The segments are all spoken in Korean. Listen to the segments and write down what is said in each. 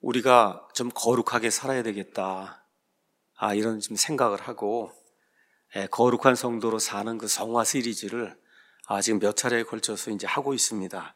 우리가 좀 거룩하게 살아야 되겠다. 이런 좀 생각을 하고, 거룩한 성도로 사는 그 성화 시리즈를 지금 몇 차례에 걸쳐서 이제 하고 있습니다.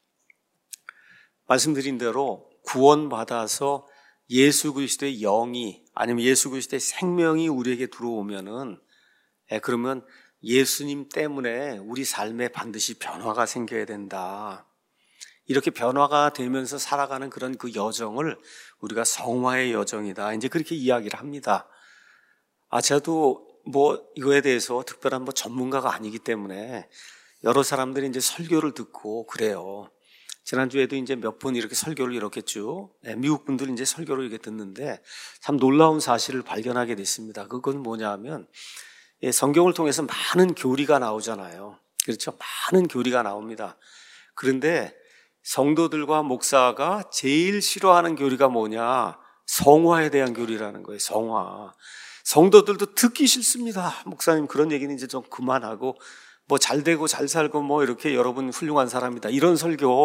말씀드린 대로 구원받아서 예수 그리스도의 영이 아니면 예수 그리스도의 생명이 우리에게 들어오면은 그러면 예수님 때문에 우리 삶에 반드시 변화가 생겨야 된다. 이렇게 변화가 되면서 살아가는 그런 그 여정을 우리가 성화의 여정이다. 이제 그렇게 이야기를 합니다. 저도 이거에 대해서 특별한 전문가가 아니기 때문에 여러 사람들이 이제 설교를 듣고 그래요. 지난주에도 이제 몇 분 이렇게 설교를 이렇게 쭉, 미국 분들이 이제 설교를 이렇게 듣는데 참 놀라운 사실을 발견하게 됐습니다. 그건 뭐냐 하면, 성경을 통해서 많은 교리가 나오잖아요. 그렇죠? 많은 교리가 나옵니다. 그런데 성도들과 목사가 제일 싫어하는 교리가 뭐냐? 성화에 대한 교리라는 거예요. 성화. 성도들도 듣기 싫습니다. 목사님 그런 얘기는 이제 좀 그만하고 잘 되고 잘 살고 이렇게 여러분 훌륭한 사람이다. 이런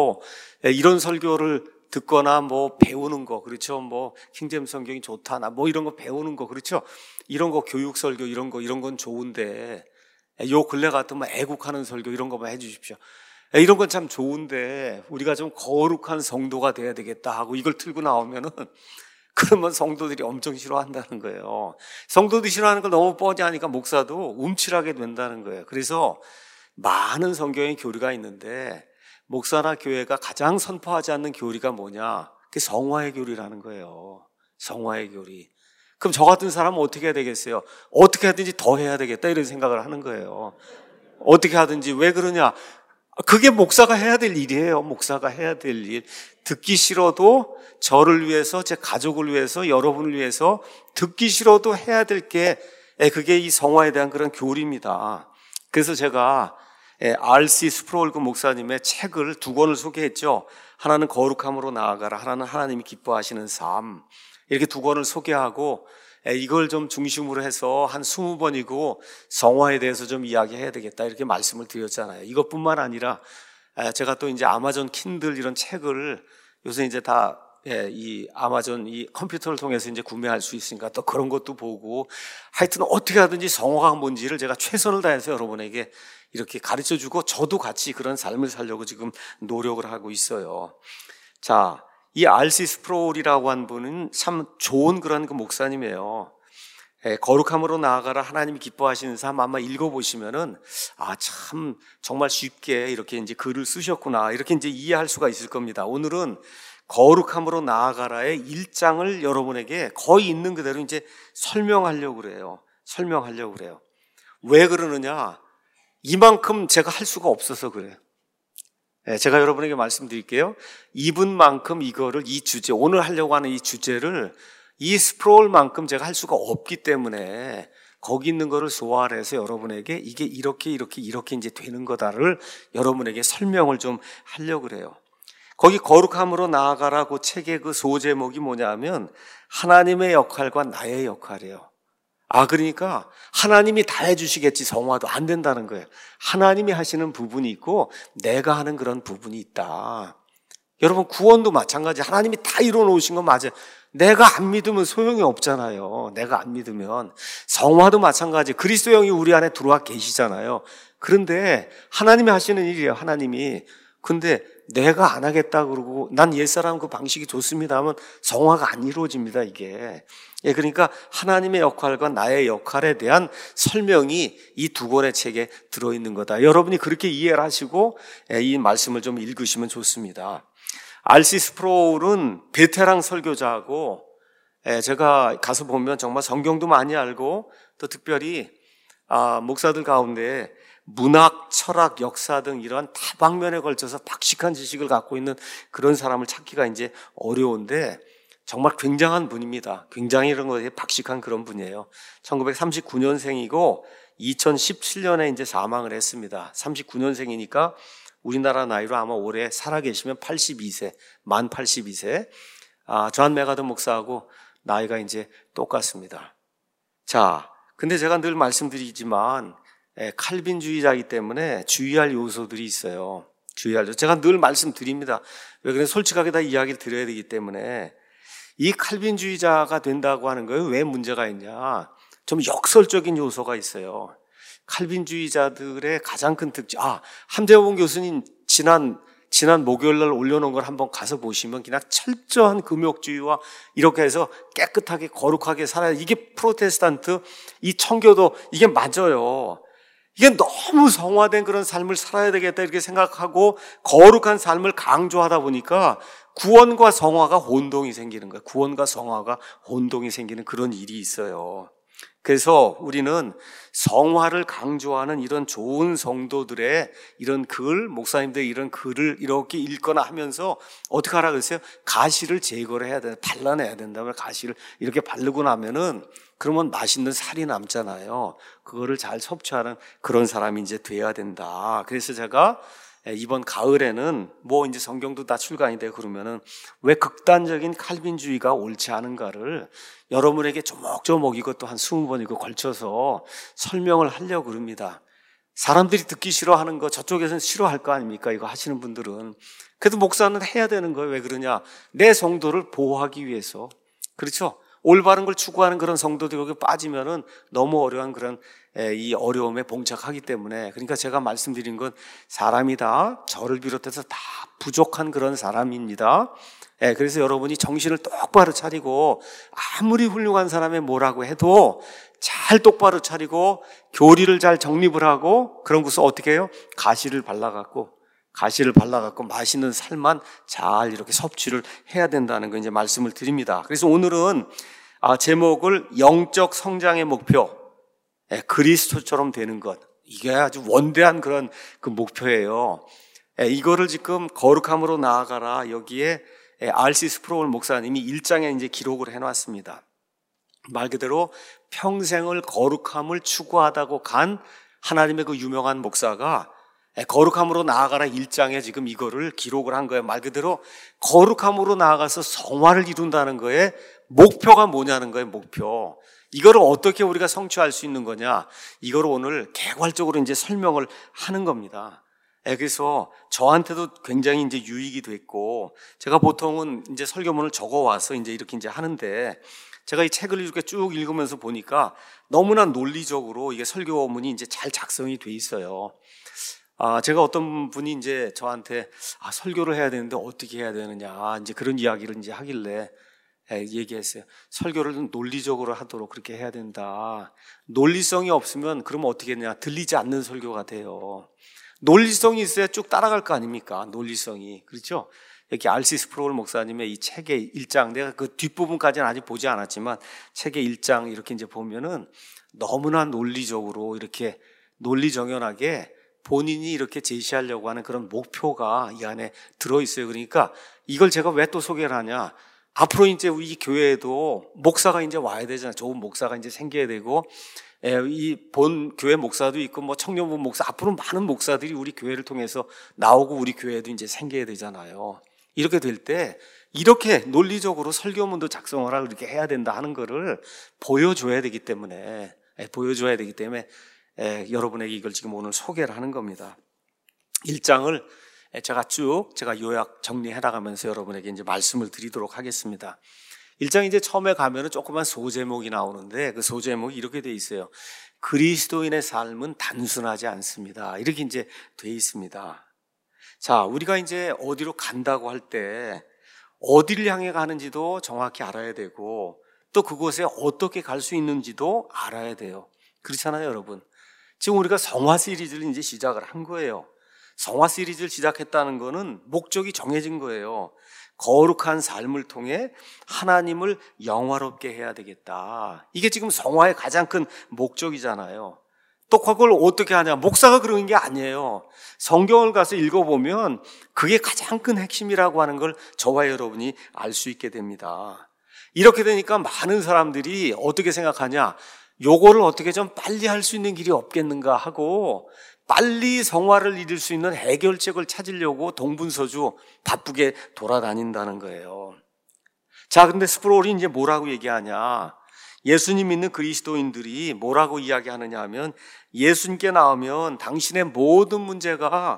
설교를 듣거나 배우는 거, 그렇죠? 킹제임스 성경이 좋다. 이런 거 배우는 거, 그렇죠? 이런 거 교육 설교 이런 건 좋은데, 요 근래 같은 애국하는 설교 이런 거만 해 주십시오. 이런 건 참 좋은데 우리가 좀 거룩한 성도가 돼야 되겠다 하고 이걸 틀고 나오면은 그러면 성도들이 엄청 싫어한다는 거예요. 성도들이 싫어하는 걸 너무 뻔히 하니까 목사도 움찔하게 된다는 거예요. 그래서 많은 성경의 교리가 있는데 목사나 교회가 가장 선포하지 않는 교리가 뭐냐? 그게 성화의 교리라는 거예요. 성화의 교리. 그럼 저 같은 사람은 어떻게 해야 되겠어요? 어떻게 하든지 더 해야 되겠다 이런 생각을 하는 거예요. 어떻게 하든지. 왜 그러냐? 그게 목사가 해야 될 일이에요. 목사가 해야 될 일. 듣기 싫어도 저를 위해서, 제 가족을 위해서, 여러분을 위해서 듣기 싫어도 해야 될 게 그게 이 성화에 대한 그런 교리입니다. 그래서 제가 R.C. 스프롤 목사님의 책을 두 권을 소개했죠. 하나는 거룩함으로 나아가라, 하나는 하나님이 기뻐하시는 삶. 이렇게 두 권을 소개하고 이걸 좀 중심으로 해서 한 20번이고 성화에 대해서 좀 이야기해야 되겠다 이렇게 말씀을 드렸잖아요. 이것뿐만 아니라 제가 또 이제 아마존 킨들 이런 책을 요새 이제 다 이 아마존 이 컴퓨터를 통해서 이제 구매할 수 있으니까 또 그런 것도 보고 하여튼 어떻게 하든지 성화가 뭔지를 제가 최선을 다해서 여러분에게 이렇게 가르쳐 주고 저도 같이 그런 삶을 살려고 지금 노력을 하고 있어요. 자, 이 R.C. 스프롤이라고 한 분은 참 좋은 그런 그 목사님이에요. 거룩함으로 나아가라 하나님이 기뻐하시는 삶 아마 읽어보시면은 참 정말 쉽게 이렇게 이제 글을 쓰셨구나 이렇게 이제 이해할 수가 있을 겁니다. 오늘은 거룩함으로 나아가라의 1장을 여러분에게 거의 있는 그대로 이제 설명하려고 그래요. 왜 그러느냐? 이만큼 제가 할 수가 없어서 그래요. 제가 여러분에게 말씀드릴게요. 이분만큼 이거를 이 주제, 오늘 하려고 하는 이 주제를 이 스프롤만큼 제가 할 수가 없기 때문에 거기 있는 거를 소화를 해서 여러분에게 이게 이렇게 이제 되는 거다를 여러분에게 설명을 좀 하려고 그래요. 거기 거룩함으로 나아가라고 책의 그 소제목이 뭐냐 하면 하나님의 역할과 나의 역할이에요. 그러니까 하나님이 다 해주시겠지 성화도 안 된다는 거예요. 하나님이 하시는 부분이 있고 내가 하는 그런 부분이 있다. 여러분 구원도 마찬가지. 하나님이 다 이뤄놓으신 건 맞아요. 내가 안 믿으면 소용이 없잖아요. 내가 안 믿으면. 성화도 마찬가지. 그리스도 영이 우리 안에 들어와 계시잖아요. 그런데 하나님이 하시는 일이에요. 하나님이. 근데 내가 안 하겠다 그러고 난 옛사람 그 방식이 좋습니다 하면 성화가 안 이루어집니다. 이게. 그러니까 하나님의 역할과 나의 역할에 대한 설명이 이 두 권의 책에 들어있는 거다. 여러분이 그렇게 이해를 하시고 이 말씀을 좀 읽으시면 좋습니다. R.C. 스프롤은 베테랑 설교자하고 제가 가서 보면 정말 성경도 많이 알고 또 특별히 목사들 가운데 문학, 철학, 역사 등 이러한 다방면에 걸쳐서 박식한 지식을 갖고 있는 그런 사람을 찾기가 이제 어려운데 정말 굉장한 분입니다. 굉장히 이런 거에 박식한 그런 분이에요. 1939년생이고 2017년에 이제 사망을 했습니다. 39년생이니까 우리나라 나이로 아마 올해 살아계시면 82세, 만 82세. 존 메가더 목사하고 나이가 이제 똑같습니다. 자, 근데 제가 늘 말씀드리지만 칼빈주의자이기 때문에 주의할 요소들이 있어요. 제가 늘 말씀드립니다. 왜 그래? 솔직하게 다 이야기를 드려야 되기 때문에 이 칼빈주의자가 된다고 하는 거예요. 왜 문제가 있냐? 좀 역설적인 요소가 있어요. 칼빈주의자들의 가장 큰 특징. 함재원 교수님 지난 목요일 날 올려놓은 걸 한번 가서 보시면 그냥 철저한 금욕주의와 이렇게 해서 깨끗하게 거룩하게 살아야, 이게 프로테스탄트, 이 청교도, 이게 맞아요. 이게 너무 성화된 그런 삶을 살아야 되겠다 이렇게 생각하고 거룩한 삶을 강조하다 보니까 구원과 성화가 혼동이 생기는 거예요. 구원과 성화가 혼동이 생기는 그런 일이 있어요. 그래서 우리는 성화를 강조하는 이런 좋은 성도들의 이런 글, 목사님들 이런 글을 이렇게 읽거나 하면서 어떻게 하라 그랬어요? 가시를 제거를 해야 된다. 발라내야 된다면 가시를 이렇게 바르고 나면은 그러면 맛있는 살이 남잖아요. 그거를 잘 섭취하는 그런 사람이 이제 돼야 된다. 그래서 제가 이번 가을에는 이제 성경도 다 출간이 되고 그러면은 왜 극단적인 칼빈주의가 옳지 않은가를 여러분에게 조목조목 이것도 한 20번이고 걸쳐서 설명을 하려고 그럽니다. 사람들이 듣기 싫어하는 거 저쪽에서는 싫어할 거 아닙니까? 이거 하시는 분들은. 그래도 목사는 해야 되는 거예요. 왜 그러냐? 내 성도를 보호하기 위해서. 그렇죠? 올바른 걸 추구하는 그런 성도들이 여기 빠지면은 너무 어려운 그런 이 어려움에 봉착하기 때문에, 그러니까 제가 말씀드린 건 사람이 다 저를 비롯해서 다 부족한 그런 사람입니다. 그래서 여러분이 정신을 똑바로 차리고 아무리 훌륭한 사람이 뭐라고 해도 잘 똑바로 차리고 교리를 잘 정립을 하고 그런 것을 어떻게 해요? 가시를 발라갖고 맛있는 살만 잘 이렇게 섭취를 해야 된다는 거 이제 말씀을 드립니다. 그래서 오늘은 제목을 영적 성장의 목표, 그리스도처럼 되는 것. 이게 아주 원대한 그런 그 목표예요. 이거를 지금 거룩함으로 나아가라 여기에 R.C. 스프로울 목사님이 1장에 이제 기록을 해놨습니다. 말 그대로 평생을 거룩함을 추구하다고 간 하나님의 그 유명한 목사가 거룩함으로 나아가라 1장에 지금 이거를 기록을 한 거예요. 말 그대로 거룩함으로 나아가서 성화를 이룬다는 거에 목표가 뭐냐는 거예요. 목표. 이거를 어떻게 우리가 성취할 수 있는 거냐? 이거를 오늘 개괄적으로 이제 설명을 하는 겁니다. 그래서 저한테도 굉장히 이제 유익이 됐고, 제가 보통은 이제 설교문을 적어와서 이제 이렇게 이제 하는데, 제가 이 책을 이렇게 쭉 읽으면서 보니까 너무나 논리적으로 이게 설교문이 이제 잘 작성이 돼 있어요. 제가 어떤 분이 이제 저한테 설교를 해야 되는데 어떻게 해야 되느냐 이제 그런 이야기를 이제 하길래 얘기했어요. 설교를 논리적으로 하도록 그렇게 해야 된다. 논리성이 없으면 그러면 어떻게 했냐? 들리지 않는 설교가 돼요. 논리성이 있어야 쭉 따라갈 거 아닙니까? 논리성이. 그렇죠? 여기 R.C. 스프로울 목사님의 이 책의 1장, 내가 그 뒷부분까지는 아직 보지 않았지만 책의 1장 이렇게 이제 보면은 너무나 논리적으로 이렇게 논리정연하게 본인이 이렇게 제시하려고 하는 그런 목표가 이 안에 들어있어요. 그러니까 이걸 제가 왜 또 소개를 하냐? 앞으로 이제 우리 교회에도 목사가 이제 와야 되잖아요. 좋은 목사가 이제 생겨야 되고, 이 본 교회 목사도 있고, 청년부 목사, 앞으로 많은 목사들이 우리 교회를 통해서 나오고 우리 교회도 이제 생겨야 되잖아요. 이렇게 될 때, 이렇게 논리적으로 설교문도 작성을 하고 이렇게 해야 된다 하는 거를 보여줘야 되기 때문에, 여러분에게 이걸 지금 오늘 소개를 하는 겁니다. 1장을 제가 요약 정리해 나가면서 여러분에게 이제 말씀을 드리도록 하겠습니다. 1장 이제 처음에 가면은 조그만 소제목이 나오는데 그 소제목이 이렇게 돼 있어요. 그리스도인의 삶은 단순하지 않습니다. 이렇게 이제 돼 있습니다. 자, 우리가 이제 어디로 간다고 할 때 어디를 향해 가는지도 정확히 알아야 되고 또 그곳에 어떻게 갈 수 있는지도 알아야 돼요. 그렇잖아요, 여러분. 지금 우리가 성화 시리즈를 이제 시작을 한 거예요. 성화 시리즈를 시작했다는 거는 목적이 정해진 거예요. 거룩한 삶을 통해 하나님을 영화롭게 해야 되겠다. 이게 지금 성화의 가장 큰 목적이잖아요. 또 그걸 어떻게 하냐? 목사가 그러는 게 아니에요. 성경을 가서 읽어보면 그게 가장 큰 핵심이라고 하는 걸 저와 여러분이 알 수 있게 됩니다. 이렇게 되니까 많은 사람들이 어떻게 생각하냐? 요거를 어떻게 좀 빨리 할 수 있는 길이 없겠는가 하고 빨리 성화를 이룰 수 있는 해결책을 찾으려고 동분서주 바쁘게 돌아다닌다는 거예요. 자, 근데 스프롤이 이제 뭐라고 얘기하냐? 예수님 믿는 그리스도인들이 뭐라고 이야기하느냐 하면 예수님께 나오면 당신의 모든 문제가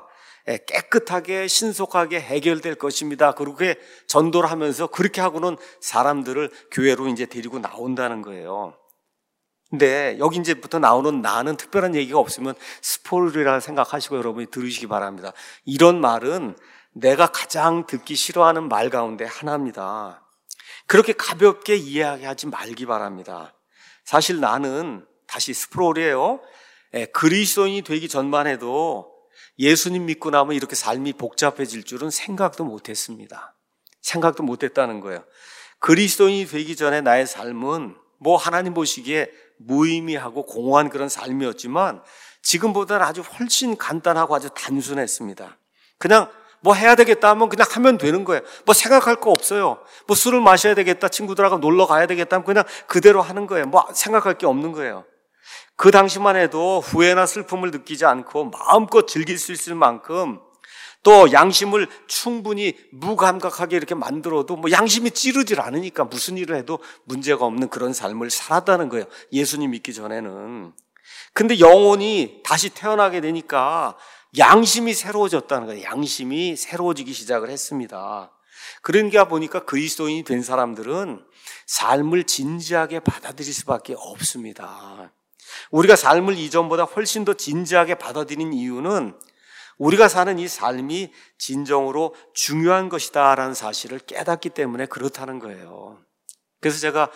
깨끗하게 신속하게 해결될 것입니다. 그렇게 전도를 하면서 그렇게 하고는 사람들을 교회로 이제 데리고 나온다는 거예요. 근데 여기 이제부터 나오는 나는 특별한 얘기가 없으면 스포일러라 생각하시고 여러분이 들으시기 바랍니다. 이런 말은 내가 가장 듣기 싫어하는 말 가운데 하나입니다. 그렇게 가볍게 이해하지 말기 바랍니다. 사실 나는 다시 스포일러예요. 그리스도인이 되기 전만 해도 예수님 믿고 나면 이렇게 삶이 복잡해질 줄은 생각도 못했습니다. 생각도 못했다는 거예요. 그리스도인이 되기 전에 나의 삶은 뭐 하나님 보시기에 무의미하고 공허한 그런 삶이었지만 지금보다는 아주 훨씬 간단하고 아주 단순했습니다. 그냥 뭐 해야 되겠다 하면 그냥 하면 되는 거예요. 뭐 생각할 거 없어요. 뭐 술을 마셔야 되겠다, 친구들하고 놀러 가야 되겠다 하면 그냥 그대로 하는 거예요. 뭐 생각할 게 없는 거예요. 그 당시만 해도 후회나 슬픔을 느끼지 않고 마음껏 즐길 수 있을 만큼 또 양심을 충분히 무감각하게 이렇게 만들어도 뭐 양심이 찌르질 않으니까 무슨 일을 해도 문제가 없는 그런 삶을 살았다는 거예요. 예수님 믿기 전에는. 근데 영혼이 다시 태어나게 되니까 양심이 새로워졌다는 거예요. 양심이 새로워지기 시작을 했습니다. 그러니까 보니까 그리스도인이 된 사람들은 삶을 진지하게 받아들일 수밖에 없습니다. 우리가 삶을 이전보다 훨씬 더 진지하게 받아들인 이유는 우리가 사는 이 삶이 진정으로 중요한 것이다라는 사실을 깨닫기 때문에 그렇다는 거예요. 그래서 제가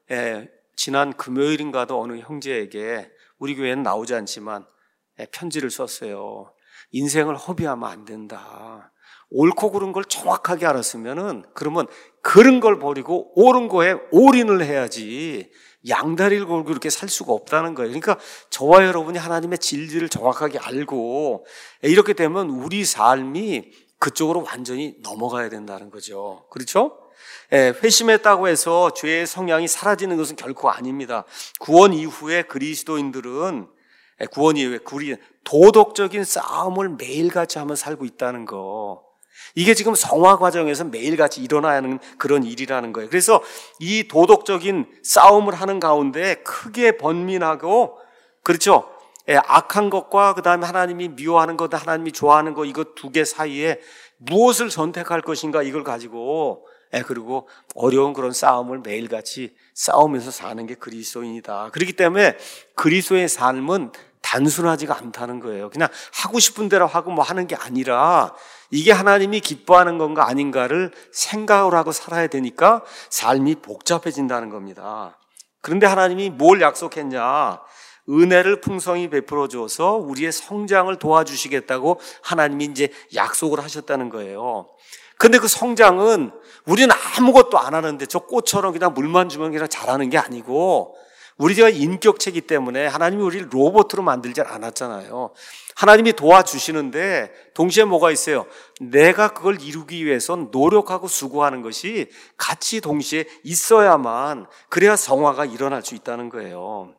지난 금요일인가도 어느 형제에게 우리 교회는 나오지 않지만 편지를 썼어요. 인생을 허비하면 안 된다. 옳고 그른 걸 정확하게 알았으면은 그러면 그른 걸 버리고 옳은 거에 올인을 해야지 양다리를 걸고 이렇게 살 수가 없다는 거예요. 그러니까 저와 여러분이 하나님의 진리를 정확하게 알고 이렇게 되면 우리 삶이 그쪽으로 완전히 넘어가야 된다는 거죠. 그렇죠? 회심했다고 해서 죄의 성향이 사라지는 것은 결코 아닙니다. 구원 이후에 그리스도인들은 구원 이후에 도덕적인 싸움을 매일같이 하며 살고 있다는 거. 이게 지금 성화 과정에서 매일같이 일어나야 하는 그런 일이라는 거예요. 그래서 이 도덕적인 싸움을 하는 가운데 크게 번민하고, 그렇죠? 악한 것과 그 다음에 하나님이 미워하는 것, 하나님이 좋아하는 것, 이거 두 개 사이에 무엇을 선택할 것인가 이걸 가지고 그리고 어려운 그런 싸움을 매일같이 싸우면서 사는 게 그리스도인이다. 그렇기 때문에 그리스도의 삶은 단순하지가 않다는 거예요. 그냥 하고 싶은 대로 하고 뭐 하는 게 아니라 이게 하나님이 기뻐하는 건가 아닌가를 생각을 하고 살아야 되니까 삶이 복잡해진다는 겁니다. 그런데 하나님이 뭘 약속했냐? 은혜를 풍성히 베풀어 줘서 우리의 성장을 도와주시겠다고 하나님이 이제 약속을 하셨다는 거예요. 근데 그 성장은 우리는 아무것도 안 하는데 저 꽃처럼 그냥 물만 주면 그냥 자라는 게 아니고 우리가 인격체이기 때문에 하나님이 우리를 로봇으로 만들지 않았잖아요. 하나님이 도와주시는데 동시에 뭐가 있어요? 내가 그걸 이루기 위해서 노력하고 수고하는 것이 같이 동시에 있어야만 그래야 성화가 일어날 수 있다는 거예요.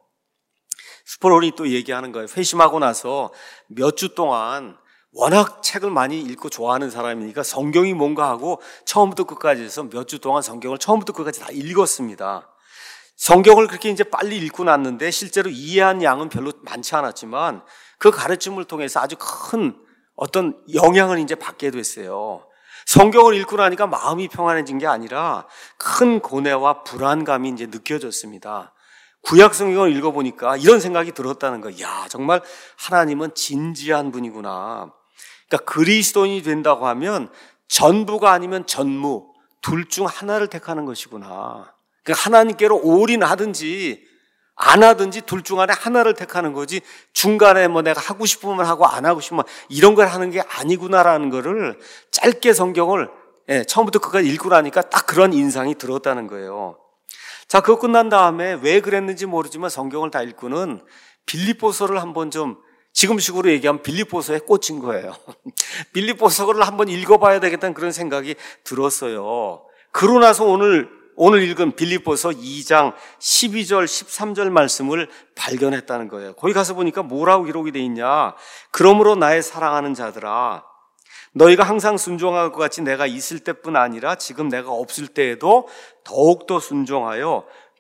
스포롤이 또 얘기하는 거예요. 회심하고 나서 몇 주 동안 워낙 책을 많이 읽고 좋아하는 사람이니까 성경이 뭔가 하고 처음부터 끝까지 해서 몇 주 동안 성경을 처음부터 끝까지 다 읽었습니다. 성경을 그렇게 이제 빨리 읽고 났는데 실제로 이해한 양은 별로 많지 않았지만 그 가르침을 통해서 아주 큰 어떤 영향을 이제 받게 됐어요. 성경을 읽고 나니까 마음이 평안해진 게 아니라 큰 고뇌와 불안감이 이제 느껴졌습니다. 구약 성경을 읽어보니까 이런 생각이 들었다는 거예요. 야, 정말 하나님은 진지한 분이구나. 그러니까 그리스도인이 된다고 하면 전부가 아니면 전무, 둘 중 하나를 택하는 것이구나. 그러니까 하나님께로 올인하든지 안 하든지 둘 중 안에 하나를 택하는 거지 중간에 뭐 내가 하고 싶으면 하고 안 하고 싶으면 이런 걸 하는 게 아니구나라는 거를 짧게 성경을 처음부터 끝까지 읽고 나니까 딱 그런 인상이 들었다는 거예요. 자, 그거 끝난 다음에 왜 그랬는지 모르지만 성경을 다 읽고는 빌립보서를 한번 좀 지금식으로 얘기하면 빌립보서에 꽂힌 거예요. 빌립보서를 한번 읽어봐야 되겠다는 그런 생각이 들었어요. 그러고 나서 오늘 읽은 빌립보서 2장 12절 13절 말씀을 발견했다는 거예요. 거기 가서 보니까 뭐라고 기록이 돼 있냐? 그러므로 나의 사랑하는 자들아, 너희가 항상 순종할 것 같이 내가 있을 때뿐 아니라 지금 내가 없을 때에도 더욱더 순종하여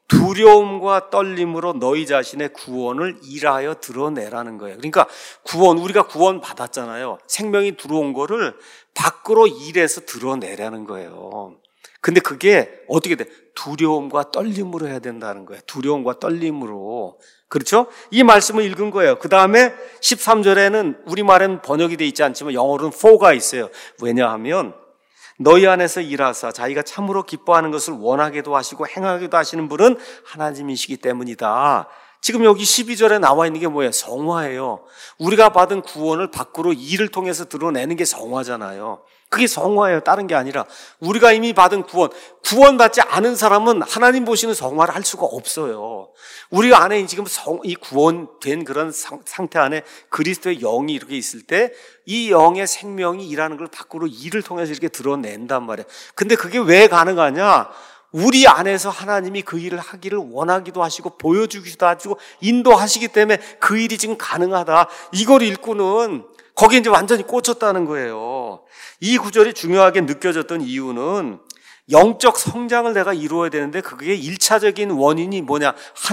두려움과 떨림으로 너희 자신의 구원을 일하여 드러내라는 거예요. 그러니까 우리가 구원 받았잖아요. 생명이 들어온 거를 밖으로 일해서 드러내라는 거예요. 근데 그게 어떻게 돼? 두려움과 떨림으로 해야 된다는 거예요. 두려움과 떨림으로. 그렇죠? 이 말씀을 읽은 거예요. 그 다음에 13절에는 우리말에는 번역이 되어 있지 않지만 영어로는 for가 있어요. 왜냐하면 너희 안에서 일하사 자기가 참으로 기뻐하는 것을 원하게도 하시고 행하게도 하시는 분은 하나님이시기 때문이다. 지금 여기 12절에 나와 있는 게 뭐예요? 성화예요. 우리가 받은 구원을 밖으로 일을 통해서 드러내는 게 성화잖아요. 그게 성화예요. 다른 게 아니라 우리가 이미 받은 구원받지 않은 사람은 하나님 보시는 성화를 할 수가 없어요. 우리 안에 지금 이 구원된 그런 상태 안에 그리스도의 영이 이렇게 있을 때 이 영의 생명이 일하는 걸 밖으로 일을 통해서 이렇게 드러낸단 말이에요. 근데 그게 왜 가능하냐? 우리 안에서 하나님이 그 일을 하기를 원하기도 하시고 보여주기도 하시고 인도하시기 때문에 그 일이 지금 가능하다. 이걸 읽고는 거기에 이제 완전히 꽂혔다는 거예요. 이 구절이 중요하게 느껴졌던 이유는 영적 성장을 내가 이루어야 되는데 그게 1차적인 원인이 뭐냐?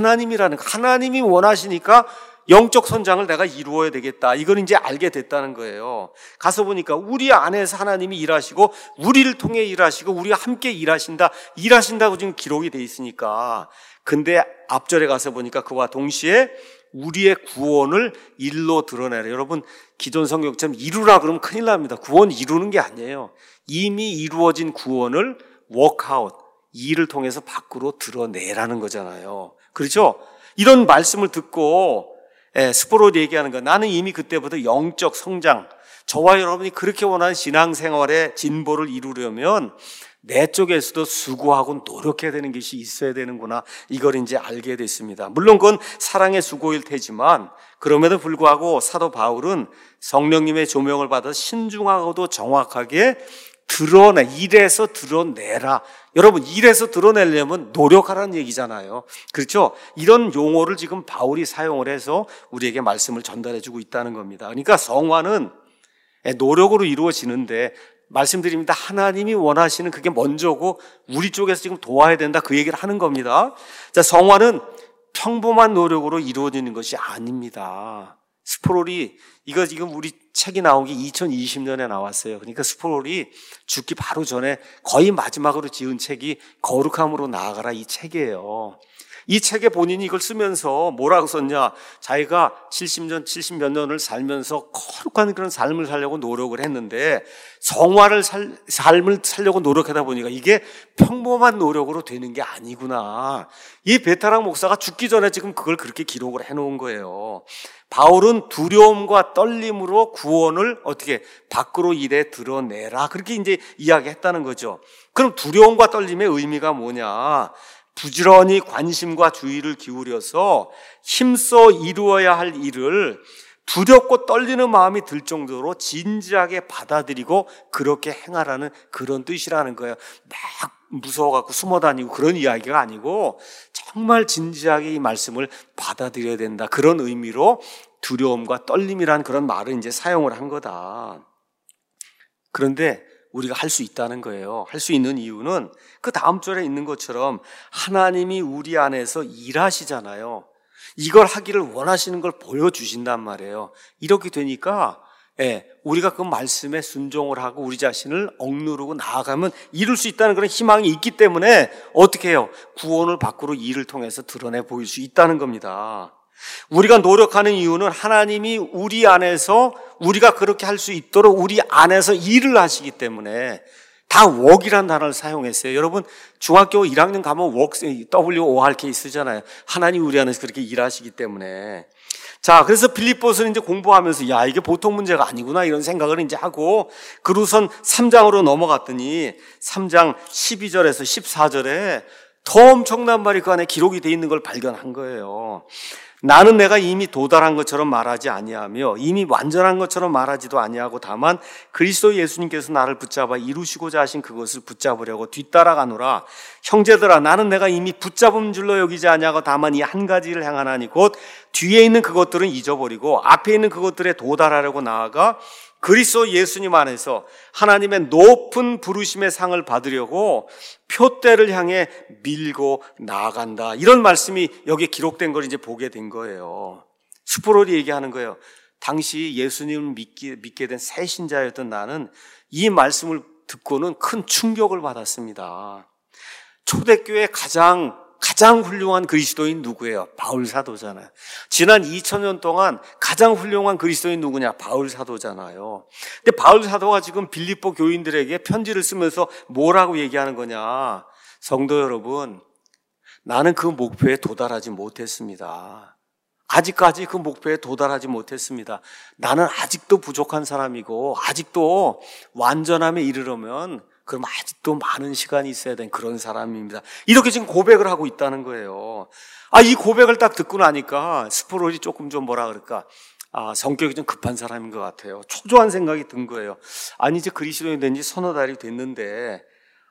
하나님이 원하시니까 영적 성장을 내가 이루어야 되겠다. 이걸 이제 알게 됐다는 거예요. 가서 보니까 우리 안에서 하나님이 일하시고 우리를 통해 일하시고 우리가 함께 일하신다고 지금 기록이 돼 있으니까. 근데 앞절에 가서 보니까 그와 동시에 우리의 구원을 일로 드러내라. 여러분 기존 성경처럼 이루라 그러면 큰일 납니다. 구원 이루는 게 아니에요. 이미 이루어진 구원을 워크아웃, 일을 통해서 밖으로 드러내라는 거잖아요. 그렇죠? 이런 말씀을 듣고 스포로 얘기하는 거, 나는 이미 그때부터 영적 성장, 저와 여러분이 그렇게 원하는 신앙생활의 진보를 이루려면 내 쪽에서도 수고하고 노력해야 되는 것이 있어야 되는구나. 이걸 이제 알게 됐습니다. 물론 그건 사랑의 수고일 테지만 그럼에도 불구하고 사도 바울은 성령님의 조명을 받아 신중하고도 정확하게 일에서 드러내라. 여러분, 일에서 드러내려면 노력하라는 얘기잖아요. 그렇죠? 이런 용어를 지금 바울이 사용을 해서 우리에게 말씀을 전달해주고 있다는 겁니다. 그러니까 성화는 노력으로 이루어지는데 말씀드립니다. 하나님이 원하시는 그게 먼저고 우리 쪽에서 지금 도와야 된다. 그 얘기를 하는 겁니다. 자, 성화는 평범한 노력으로 이루어지는 것이 아닙니다. 스프롤이 이거 지금 우리 책이 나온 게 2020년에 나왔어요. 그러니까 스프롤이 죽기 바로 전에 거의 마지막으로 지은 책이 거룩함으로 나아가라 이 책이에요. 이 책에 본인이 이걸 쓰면서 뭐라고 썼냐? 자기가 70몇 년을 살면서 거룩한 그런 삶을 살려고 노력을 했는데 삶을 살려고 노력하다 보니까 이게 평범한 노력으로 되는 게 아니구나. 이 베테랑 목사가 죽기 전에 지금 그걸 그렇게 기록을 해놓은 거예요. 바울은 두려움과 떨림으로 구원을 어떻게 밖으로 일에 드러내라. 그렇게 이제 이야기했다는 거죠. 그럼 두려움과 떨림의 의미가 뭐냐? 부지런히 관심과 주의를 기울여서 힘써 이루어야 할 일을 두렵고 떨리는 마음이 들 정도로 진지하게 받아들이고 그렇게 행하라는 그런 뜻이라는 거예요. 막 무서워갖고 숨어다니고 그런 이야기가 아니고 정말 진지하게 이 말씀을 받아들여야 된다. 그런 의미로 두려움과 떨림이라는 그런 말을 이제 사용을 한 거다. 그런데 우리가 할 수 있다는 거예요. 할 수 있는 이유는 그 다음 절에 있는 것처럼 하나님이 우리 안에서 일하시잖아요. 이걸 하기를 원하시는 걸 보여주신단 말이에요. 이렇게 되니까 우리가 그 말씀에 순종을 하고 우리 자신을 억누르고 나아가면 이룰 수 있다는 그런 희망이 있기 때문에 어떻게 해요? 구원을 밖으로 일을 통해서 드러내 보일 수 있다는 겁니다. 우리가 노력하는 이유는 하나님이 우리 안에서 우리가 그렇게 할 수 있도록 우리 안에서 일을 하시기 때문에 다 work이라는 단어를 사용했어요. 여러분 중학교 1학년 가면 work, WORK 쓰잖아요. 하나님 우리 안에서 그렇게 일하시기 때문에. 자, 그래서 빌립보서는 이제 공부하면서 야, 이게 보통 문제가 아니구나 이런 생각을 이제 하고 그러고선 3장으로 넘어갔더니 3장 12절에서 14절에 더 엄청난 말이 그 안에 기록이 되어 있는 걸 발견한 거예요. 나는 내가 이미 도달한 것처럼 말하지 아니하며 이미 완전한 것처럼 말하지도 아니하고 다만 그리스도 예수님께서 나를 붙잡아 이루시고자 하신 그것을 붙잡으려고 뒤따라가노라. 형제들아, 나는 내가 이미 붙잡은 줄로 여기지 아니하고 다만 이 한 가지를 행하나니 곧 뒤에 있는 그것들은 잊어버리고 앞에 있는 그것들에 도달하려고 나아가 그리스도 예수님 안에서 하나님의 높은 부르심의 상을 받으려고 표대를 향해 밀고 나아간다. 이런 말씀이 여기에 기록된 걸 이제 보게 된 거예요. 스포롤이 얘기하는 거예요. 당시 예수님을 믿게 된 새 신자였던 나는 이 말씀을 듣고는 큰 충격을 받았습니다. 초대교회 가장 훌륭한 그리스도인 누구예요? 바울 사도잖아요. 지난 2000년 동안 가장 훌륭한 그리스도인 누구냐? 바울 사도잖아요. 근데 바울 사도가 지금 빌립보 교인들에게 편지를 쓰면서 뭐라고 얘기하는 거냐? 성도 여러분, 나는 그 목표에 도달하지 못했습니다. 아직까지 그 목표에 도달하지 못했습니다. 나는 아직도 부족한 사람이고 아직도 완전함에 이르려면 그럼 아직도 많은 시간이 있어야 되는 그런 사람입니다. 이렇게 지금 고백을 하고 있다는 거예요. 이 고백을 딱 듣고 나니까 스포롤이 조금 좀 뭐라 그럴까? 성격이 좀 급한 사람인 것 같아요. 초조한 생각이 든 거예요. 아니, 이제 그리스도인이 된 지 서너 달이 됐는데,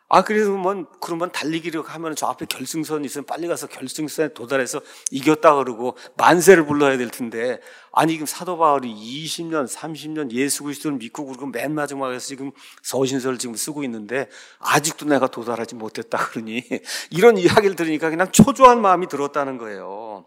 그러면 달리기를 하면 저 앞에 결승선이 있으면 빨리 가서 결승선에 도달해서 이겼다 그러고 만세를 불러야 될 텐데, 아니, 지금 사도 바울이 20년, 30년 예수 그리스도를 믿고 그러고 맨 마지막에서 지금 서신서를 지금 쓰고 있는데, 아직도 내가 도달하지 못했다 그러니, 이런 이야기를 들으니까 그냥 초조한 마음이 들었다는 거예요.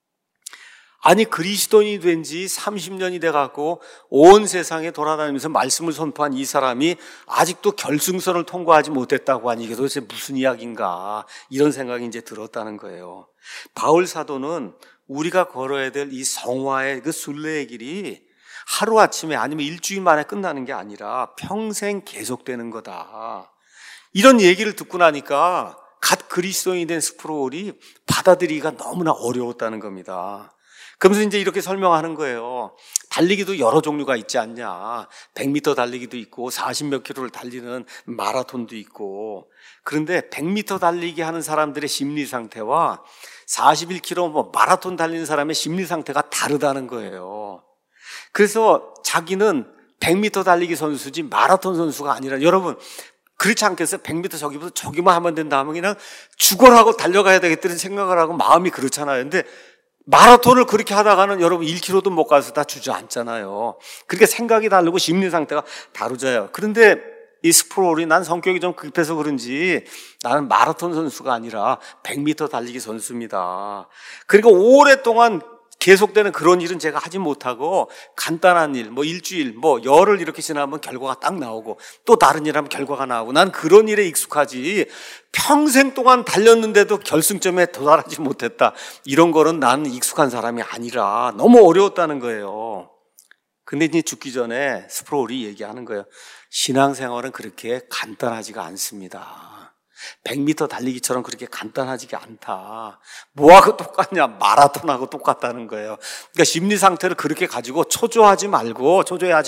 아니, 그리스도인이 된 지 30년이 돼갖고 온 세상에 돌아다니면서 말씀을 선포한 이 사람이 아직도 결승선을 통과하지 못했다고 하니 이게 도대체 무슨 이야기인가, 이런 생각이 이제 들었다는 거예요. 바울 사도는 우리가 걸어야 될 이 성화의 그 순례의 길이 하루아침에 아니면 일주일 만에 끝나는 게 아니라 평생 계속되는 거다. 이런 얘기를 듣고 나니까 갓 그리스도인이 된 스프롤이 받아들이기가 너무나 어려웠다는 겁니다. 그러면서 이제 이렇게 설명하는 거예요. 달리기도 여러 종류가 있지 않냐. 100m 달리기도 있고 40몇 킬로를 달리는 마라톤도 있고. 그런데 100m 달리기 하는 사람들의 심리 상태와 41km 마라톤 달리는 사람의 심리 상태가 다르다는 거예요. 그래서 자기는 100m 달리기 선수지 마라톤 선수가 아니라, 여러분 그렇지 않겠어요? 100m 저기부터 저기만 하면 된다 하면 그냥 죽어라고 달려가야 되겠다는 생각을 하고 마음이 그렇잖아요. 근데 마라톤을 그렇게 하다가는 여러분 1km도 못 가서 다 주저앉잖아요. 그러니까 생각이 다르고 심리 상태가 다르잖아요. 그런데 이 스프롤이 난 성격이 좀 급해서 그런지 나는 마라톤 선수가 아니라 100m 달리기 선수입니다. 그러니까 오랫동안 계속되는 그런 일은 제가 하지 못하고 간단한 일, 일주일, 열흘 이렇게 지나면 결과가 딱 나오고 또 다른 일 하면 결과가 나오고, 난 그런 일에 익숙하지 평생 동안 달렸는데도 결승점에 도달하지 못했다, 이런 거는 나는 익숙한 사람이 아니라 너무 어려웠다는 거예요. 근데 이제 죽기 전에 스프롤이 얘기하는 거예요. 신앙생활은 그렇게 간단하지가 않습니다. 100m 달리기처럼 그렇게 간단하지가 않다. 뭐하고 똑같냐? 마라톤하고 똑같다는 거예요. 그러니까 심리 상태를 그렇게 가지고 초조해하지 말고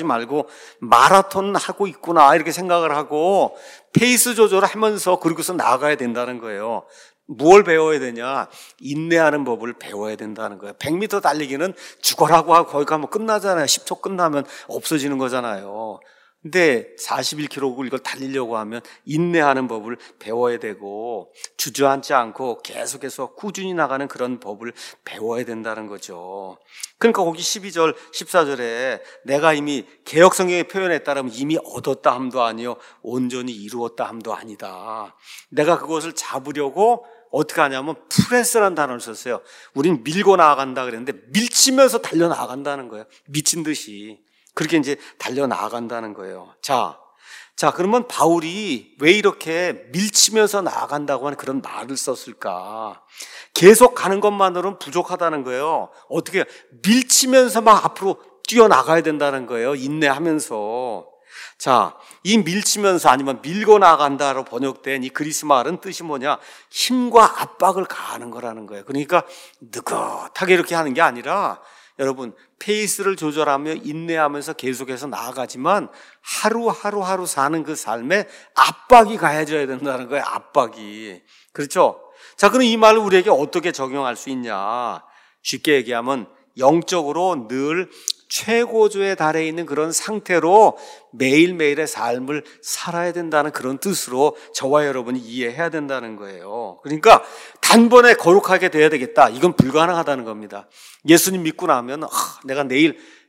마라톤 하고 있구나 이렇게 생각을 하고 페이스 조절을 하면서 그러고서 나아가야 된다는 거예요. 무엇을 배워야 되냐? 인내하는 법을 배워야 된다는 거예요. 100m 달리기는 죽어라고 하고 거기 가면 끝나잖아요. 10초 끝나면 없어지는 거잖아요. 근데 41km 이걸 달리려고 하면 인내하는 법을 배워야 되고 주저앉지 않고 계속해서 꾸준히 나가는 그런 법을 배워야 된다는 거죠. 그러니까 거기 12절, 14절에 내가 이미 개역성경의 표현에 따르면 이미 얻었다 함도 아니요 온전히 이루었다 함도 아니다. 내가 그것을 잡으려고 어떻게 하냐면 프레스라는 단어를 썼어요. 우린 밀고 나아간다 그랬는데 밀치면서 달려나간다는 거예요. 미친 듯이. 그렇게 이제 달려나간다는 거예요. 자, 그러면 바울이 왜 이렇게 밀치면서 나아간다고 하는 그런 말을 썼을까? 계속 가는 것만으로는 부족하다는 거예요. 어떻게 밀치면서 막 앞으로 뛰어나가야 된다는 거예요. 인내하면서. 자, 이 밀치면서 아니면 밀고 나간다로 번역된 이 그리스 말은 뜻이 뭐냐? 힘과 압박을 가하는 거라는 거예요. 그러니까 느긋하게 이렇게 하는 게 아니라, 여러분 페이스를 조절하며 인내하면서 계속해서 나아가지만 하루 사는 그 삶에 압박이 가해져야 된다는 거예요. 압박이. 그렇죠? 자, 그럼 이 말을 우리에게 어떻게 적용할 수 있냐? 쉽게 얘기하면 영적으로 늘 최고조에 달해 있는 그런 상태로 매일매일의 삶을 살아야 된다는 그런 뜻으로 저와 여러분이 이해해야 된다는 거예요. 그러니까 단번에 거룩하게 돼야 되겠다, 이건 불가능하다는 겁니다. 예수님 믿고 나면 내가 내일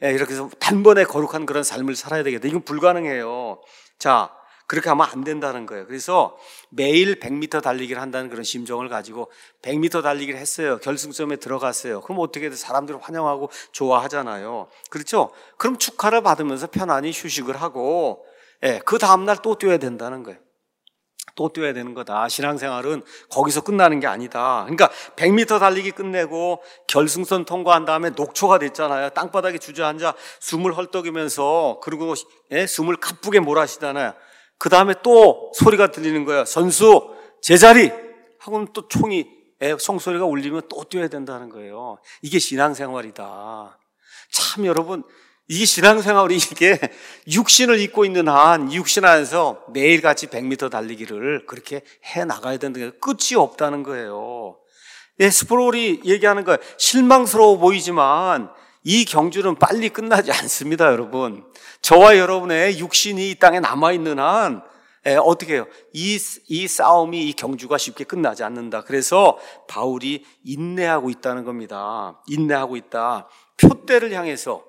이렇게 해서 단번에 거룩한 그런 삶을 살아야 되겠다. 이건 불가능해요. 자, 그렇게 하면 안 된다는 거예요. 그래서 매일 100m 달리기를 한다는 그런 심정을 가지고 100m 달리기를 했어요. 결승점에 들어갔어요. 그럼 어떻게 돼? 사람들이 환영하고 좋아하잖아요. 그렇죠? 그럼 축하를 받으면서 편안히 휴식을 하고 그 다음날 또 뛰어야 된다는 거예요. 또 뛰어야 되는 거다. 신앙생활은 거기서 끝나는 게 아니다. 그러니까 100m 달리기 끝내고 결승선 통과한 다음에 녹초가 됐잖아요. 땅바닥에 주저앉아 숨을 헐떡이면서 그리고 숨을 가쁘게 몰아쉬잖아요. 그 다음에 또 소리가 들리는 거예요. 선수 제자리 하고는 또 총소리가 울리면 또 뛰어야 된다는 거예요. 이게 신앙생활이다. 참 여러분, 이 신앙생활이 이게 육신을 입고 있는 한 육신 안에서 매일같이 100m 달리기를 그렇게 해나가야 된다는 게 끝이 없다는 거예요. 스프롤이 얘기하는 거예요. 실망스러워 보이지만 이 경주는 빨리 끝나지 않습니다, 여러분. 저와 여러분의 육신이 이 땅에 남아있는 한 어떻게 해요? 이 싸움이, 이 경주가 쉽게 끝나지 않는다. 그래서 바울이 인내하고 있다는 겁니다. 인내하고 있다. 표대를 향해서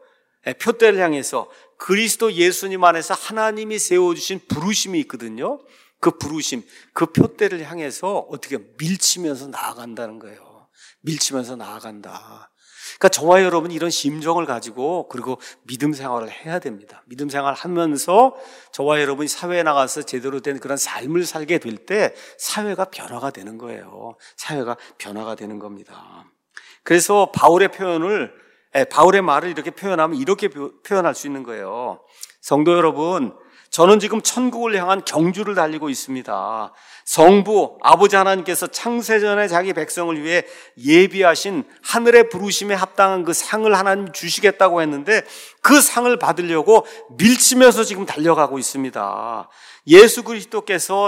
그리스도 예수님 안에서 하나님이 세워주신 부르심이 있거든요. 그 부르심, 그 표대를 향해서 어떻게 밀치면서 나아간다는 거예요. 밀치면서 나아간다. 그러니까 저와 여러분 이런 심정을 가지고 그리고 믿음 생활을 해야 됩니다. 믿음 생활을 하면서 저와 여러분이 사회에 나가서 제대로 된 그런 삶을 살게 될 때 사회가 변화가 되는 거예요. 사회가 변화가 되는 겁니다. 그래서 바울의 말을 이렇게 표현하면 이렇게 표현할 수 있는 거예요. 성도 여러분, 저는 지금 천국을 향한 경주를 달리고 있습니다. 성부 아버지 하나님께서 창세전에 자기 백성을 위해 예비하신 하늘의 부르심에 합당한 그 상을 하나님 주시겠다고 했는데 그 상을 받으려고 밀치면서 지금 달려가고 있습니다. 예수 그리스도께서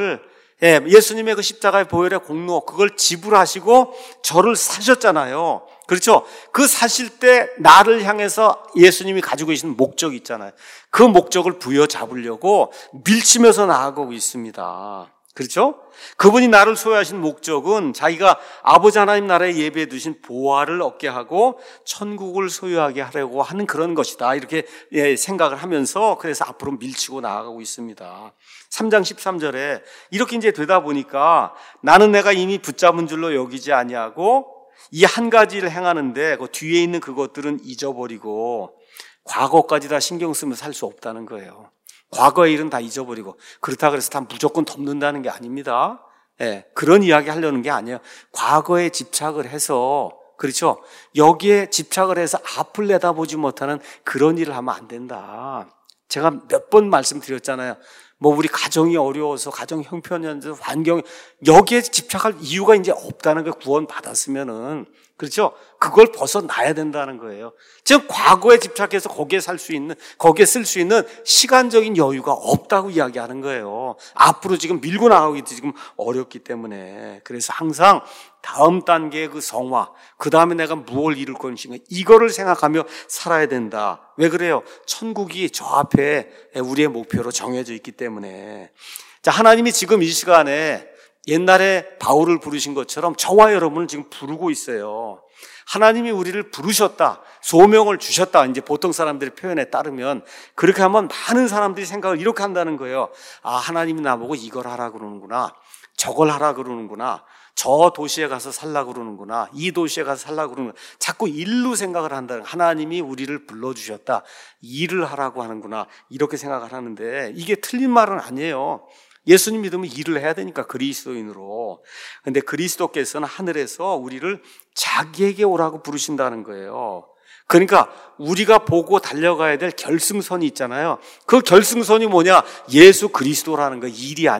예수님의 그 십자가의 보혈의 공로 그걸 지불하시고 저를 사셨잖아요. 그렇죠? 그 사실 때 나를 향해서 예수님이 가지고 계신 목적이 있잖아요. 그 목적을 부여잡으려고 밀치면서 나아가고 있습니다. 그렇죠? 그분이 나를 소유하신 목적은 자기가 아버지 하나님 나라에 예비해 두신 보화를 얻게 하고 천국을 소유하게 하려고 하는 그런 것이다. 이렇게 생각을 하면서 그래서 앞으로 밀치고 나아가고 있습니다. 3장 13절에 이렇게 이제 되다 보니까 나는 내가 이미 붙잡은 줄로 여기지 아니하고 이 한 가지를 행하는데 그 뒤에 있는 그것들은 잊어버리고 과거까지 다 신경 쓰면 살 수 없다는 거예요. 과거의 일은 다 잊어버리고 그렇다 그래서 다 무조건 덮는다는 게 아닙니다. 그런 이야기 하려는 게 아니에요. 과거에 집착을 해서 그렇죠? 여기에 집착을 해서 앞을 내다보지 못하는 그런 일을 하면 안 된다. 제가 몇 번 말씀드렸잖아요. 우리 가정이 어려워서 가정 형편이나 환경 여기에 집착할 이유가 이제 없다는 걸 구원 받았으면은 그렇죠? 그걸 벗어나야 된다는 거예요. 지금 과거에 집착해서 거기에 쓸 수 있는 시간적인 여유가 없다고 이야기하는 거예요. 앞으로 지금 밀고 나가기도 지금 어렵기 때문에. 그래서 항상 다음 단계의 그 성화, 그 다음에 내가 무엇을 이룰 것인가, 이거를 생각하며 살아야 된다. 왜 그래요? 천국이 저 앞에 우리의 목표로 정해져 있기 때문에. 자, 하나님이 지금 이 시간에 옛날에 바울을 부르신 것처럼 저와 여러분을 지금 부르고 있어요. 하나님이 우리를 부르셨다, 소명을 주셨다. 이제 보통 사람들의 표현에 따르면 그렇게 하면 많은 사람들이 생각을 이렇게 한다는 거예요. 아, 하나님이 나보고 이걸 하라 그러는구나, 저걸 하라 그러는구나, 저 도시에 가서 살라 그러는구나, 이 도시에 가서 살라 그러는구나. 자꾸 일로 생각을 한다는 거예요. 하나님이 우리를 불러주셨다, 일을 하라고 하는구나, 이렇게 생각을 하는데 이게 틀린 말은 아니에요. 예수님 믿으면 일을 해야 되니까 그리스도인으로. 근데 그리스도께서는 하늘에서 우리를 자기에게 오라고 부르신다는 거예요. 그러니까 우리가 보고 달려가야 될 결승선이 있잖아요. 그 결승선이 뭐냐? 예수 그리스도라는 거.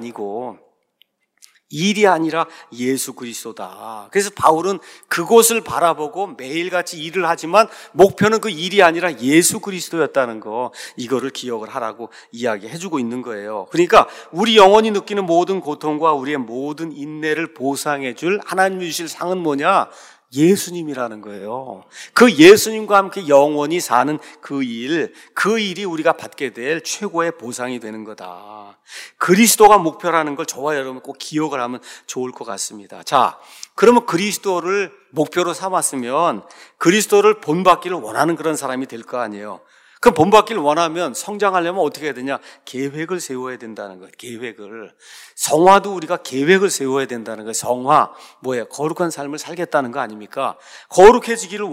일이 아니라 예수 그리스도다. 그래서 바울은 그곳을 바라보고 매일같이 일을 하지만 목표는 그 일이 아니라 예수 그리스도였다는 거, 이거를 기억을 하라고 이야기해주고 있는 거예요. 그러니까 우리 영혼이 느끼는 모든 고통과 우리의 모든 인내를 보상해줄 하나님이 주실 상은 뭐냐? 예수님이라는 거예요. 그 예수님과 함께 영원히 사는 그 일이 우리가 받게 될 최고의 보상이 되는 거다. 그리스도가 목표라는 걸 저와 여러분 꼭 기억을 하면 좋을 것 같습니다. 자, 그러면 그리스도를 목표로 삼았으면 그리스도를 본받기를 원하는 그런 사람이 될 거 아니에요. 그럼 본받기를 원하면 성장하려면 어떻게 해야 되냐? 계획을 세워야 된다는 거예요. 계획을. 성화도 우리가 계획을 세워야 된다는 거예요. 성화, 뭐예요? 거룩한 삶을 살겠다는 거 아닙니까? 거룩해지기를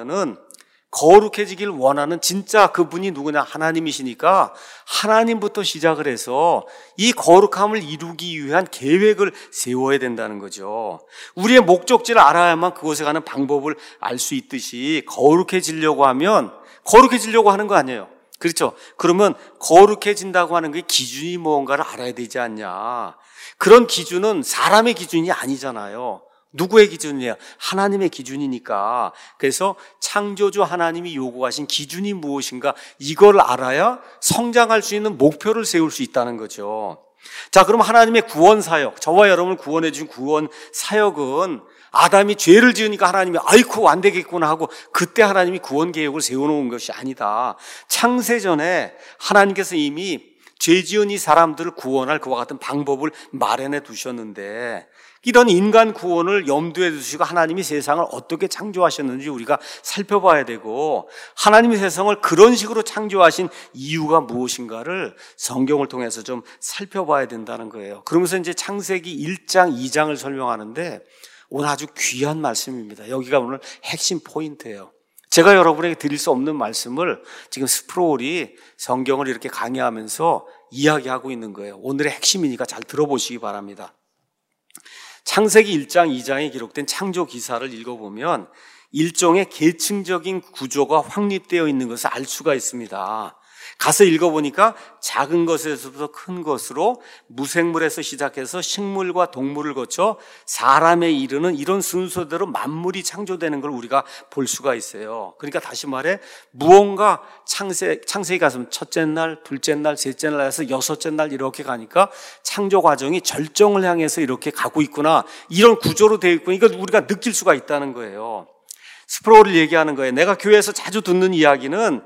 원하는 진짜 그분이 누구냐? 하나님이시니까 하나님부터 시작을 해서 이 거룩함을 이루기 위한 계획을 세워야 된다는 거죠. 우리의 목적지를 알아야만 그곳에 가는 방법을 알 수 있듯이 거룩해지려고 하는 거 아니에요. 그렇죠? 그러면 거룩해진다고 하는 게 기준이 무언가를 알아야 되지 않냐. 그런 기준은 사람의 기준이 아니잖아요. 누구의 기준이에요? 하나님의 기준이니까. 그래서 창조주 하나님이 요구하신 기준이 무엇인가 이걸 알아야 성장할 수 있는 목표를 세울 수 있다는 거죠. 자, 그럼 하나님의 구원 사역, 저와 여러분을 구원해 준 구원 사역은 아담이 죄를 지으니까 하나님이 아이쿠 안 되겠구나 하고 그때 하나님이 구원 계획을 세워놓은 것이 아니다. 창세전에 하나님께서 이미 죄 지은 이 사람들을 구원할 그와 같은 방법을 마련해 두셨는데 이런 인간 구원을 염두에 두시고 하나님이 세상을 어떻게 창조하셨는지 우리가 살펴봐야 되고 하나님이 세상을 그런 식으로 창조하신 이유가 무엇인가를 성경을 통해서 좀 살펴봐야 된다는 거예요. 그러면서 이제 창세기 1장, 2장을 설명하는데 오늘 아주 귀한 말씀입니다. 여기가 오늘 핵심 포인트예요. 제가 여러분에게 드릴 수 없는 말씀을 지금 스프롤이 성경을 이렇게 강의하면서 이야기하고 있는 거예요. 오늘의 핵심이니까 잘 들어보시기 바랍니다. 창세기 1장, 2장에 기록된 창조 기사를 읽어보면 일종의 계층적인 구조가 확립되어 있는 것을 알 수가 있습니다. 가서 읽어보니까 작은 것에서부터 큰 것으로 무생물에서 시작해서 식물과 동물을 거쳐 사람에 이르는 이런 순서대로 만물이 창조되는 걸 우리가 볼 수가 있어요. 그러니까 다시 말해 무언가 창세기 가서 첫째 날, 둘째 날, 셋째 날에서 여섯째 날 이렇게 가니까 창조 과정이 절정을 향해서 이렇게 가고 있구나. 이런 구조로 되어 있고 이걸 우리가 느낄 수가 있다는 거예요. 스프롤을 얘기하는 거예요. 내가 교회에서 자주 듣는 이야기는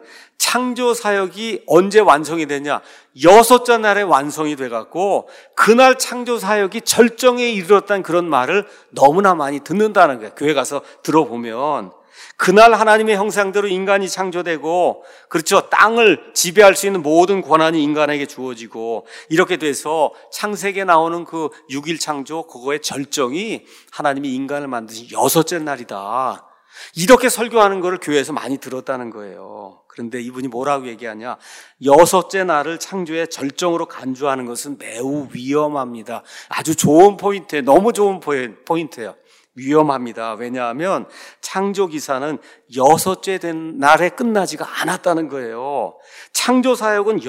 창조 사역이 언제 완성이 되냐? 여섯째 날에 완성이 돼갖고 그날 창조 사역이 절정에 이르렀다는 그런 말을 너무나 많이 듣는다는 거예요. 교회 가서 들어보면 그날 하나님의 형상대로 인간이 창조되고 그렇죠. 땅을 지배할 수 있는 모든 권한이 인간에게 주어지고 이렇게 돼서 창세기에 나오는 그 6일 창조 그거의 절정이 하나님이 인간을 만드신 여섯째 날이다. 이렇게 설교하는 거를 교회에서 많이 들었다는 거예요. 그런데 이분이 뭐라고 얘기하냐? 여섯째 날을 창조의 절정으로 간주하는 것은 매우 위험합니다. 아주 좋은 포인트예요. 너무 좋은 포인트예요. 위험합니다. 왜냐하면 창조 기사는 여섯째 된 날에 끝나지가 않았다는 거예요. 창조 사역은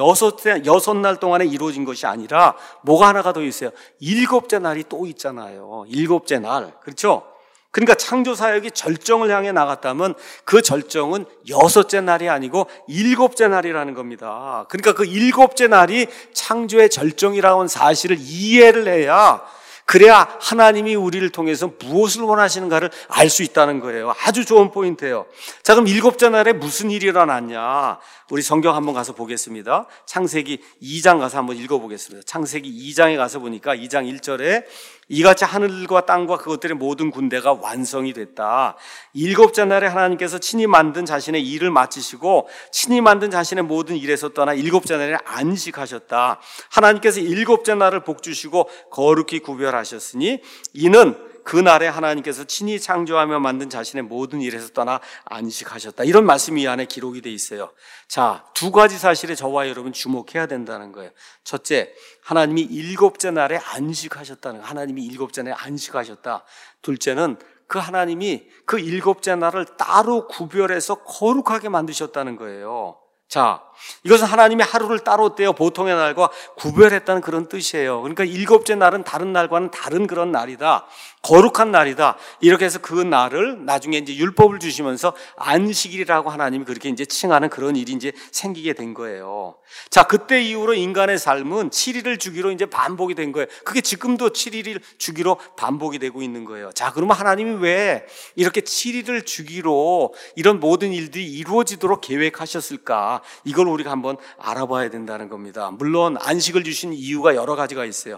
여섯 날 동안에 이루어진 것이 아니라 뭐가 하나가 더 있어요. 일곱째 날이 또 있잖아요. 일곱째 날. 그렇죠? 그러니까 창조 사역이 절정을 향해 나갔다면 그 절정은 여섯째 날이 아니고 일곱째 날이라는 겁니다. 그러니까 그 일곱째 날이 창조의 절정이라는 사실을 이해를 해야 그래야 하나님이 우리를 통해서 무엇을 원하시는가를 알 수 있다는 거예요. 아주 좋은 포인트예요. 자, 그럼 일곱째 날에 무슨 일이 일어났냐? 우리 성경 한번 가서 보겠습니다. 창세기 2장 가서 한번 읽어보겠습니다. 창세기 2장에 가서 보니까 2장 1절에 이같이 하늘과 땅과 그것들의 모든 군대가 완성이 됐다. 일곱째 날에 하나님께서 친히 만든 자신의 일을 마치시고 친히 만든 자신의 모든 일에서 떠나 일곱째 날에 안식하셨다. 하나님께서 일곱째 날을 복주시고 거룩히 구별하셨으니 이는 그 날에 하나님께서 친히 창조하며 만든 자신의 모든 일에서 떠나 안식하셨다. 이런 말씀이 이 안에 기록이 돼 있어요. 자, 두 가지 사실에 저와 여러분 주목해야 된다는 거예요. 첫째, 하나님이 일곱째 날에 안식하셨다는 거예요. 하나님이 일곱째 날에 안식하셨다. 둘째는 그 하나님이 그 일곱째 날을 따로 구별해서 거룩하게 만드셨다는 거예요. 자, 이것은 하나님이 하루를 따로 떼어 보통의 날과 구별했다는 그런 뜻이에요. 그러니까 일곱째 날은 다른 날과는 다른 그런 날이다. 거룩한 날이다. 이렇게 해서 그 날을 나중에 이제 율법을 주시면서 안식일이라고 하나님이 그렇게 이제 칭하는 그런 일이 이제 생기게 된 거예요. 자, 그때 이후로 인간의 삶은 7일을 주기로 이제 반복이 된 거예요. 그게 지금도 7일을 주기로 반복이 되고 있는 거예요. 자, 그러면 하나님이 왜 이렇게 7일을 주기로 이런 모든 일들이 이루어지도록 계획하셨을까? 이걸 우리가 한번 알아봐야 된다는 겁니다. 물론 안식을 주신 이유가 여러 가지가 있어요.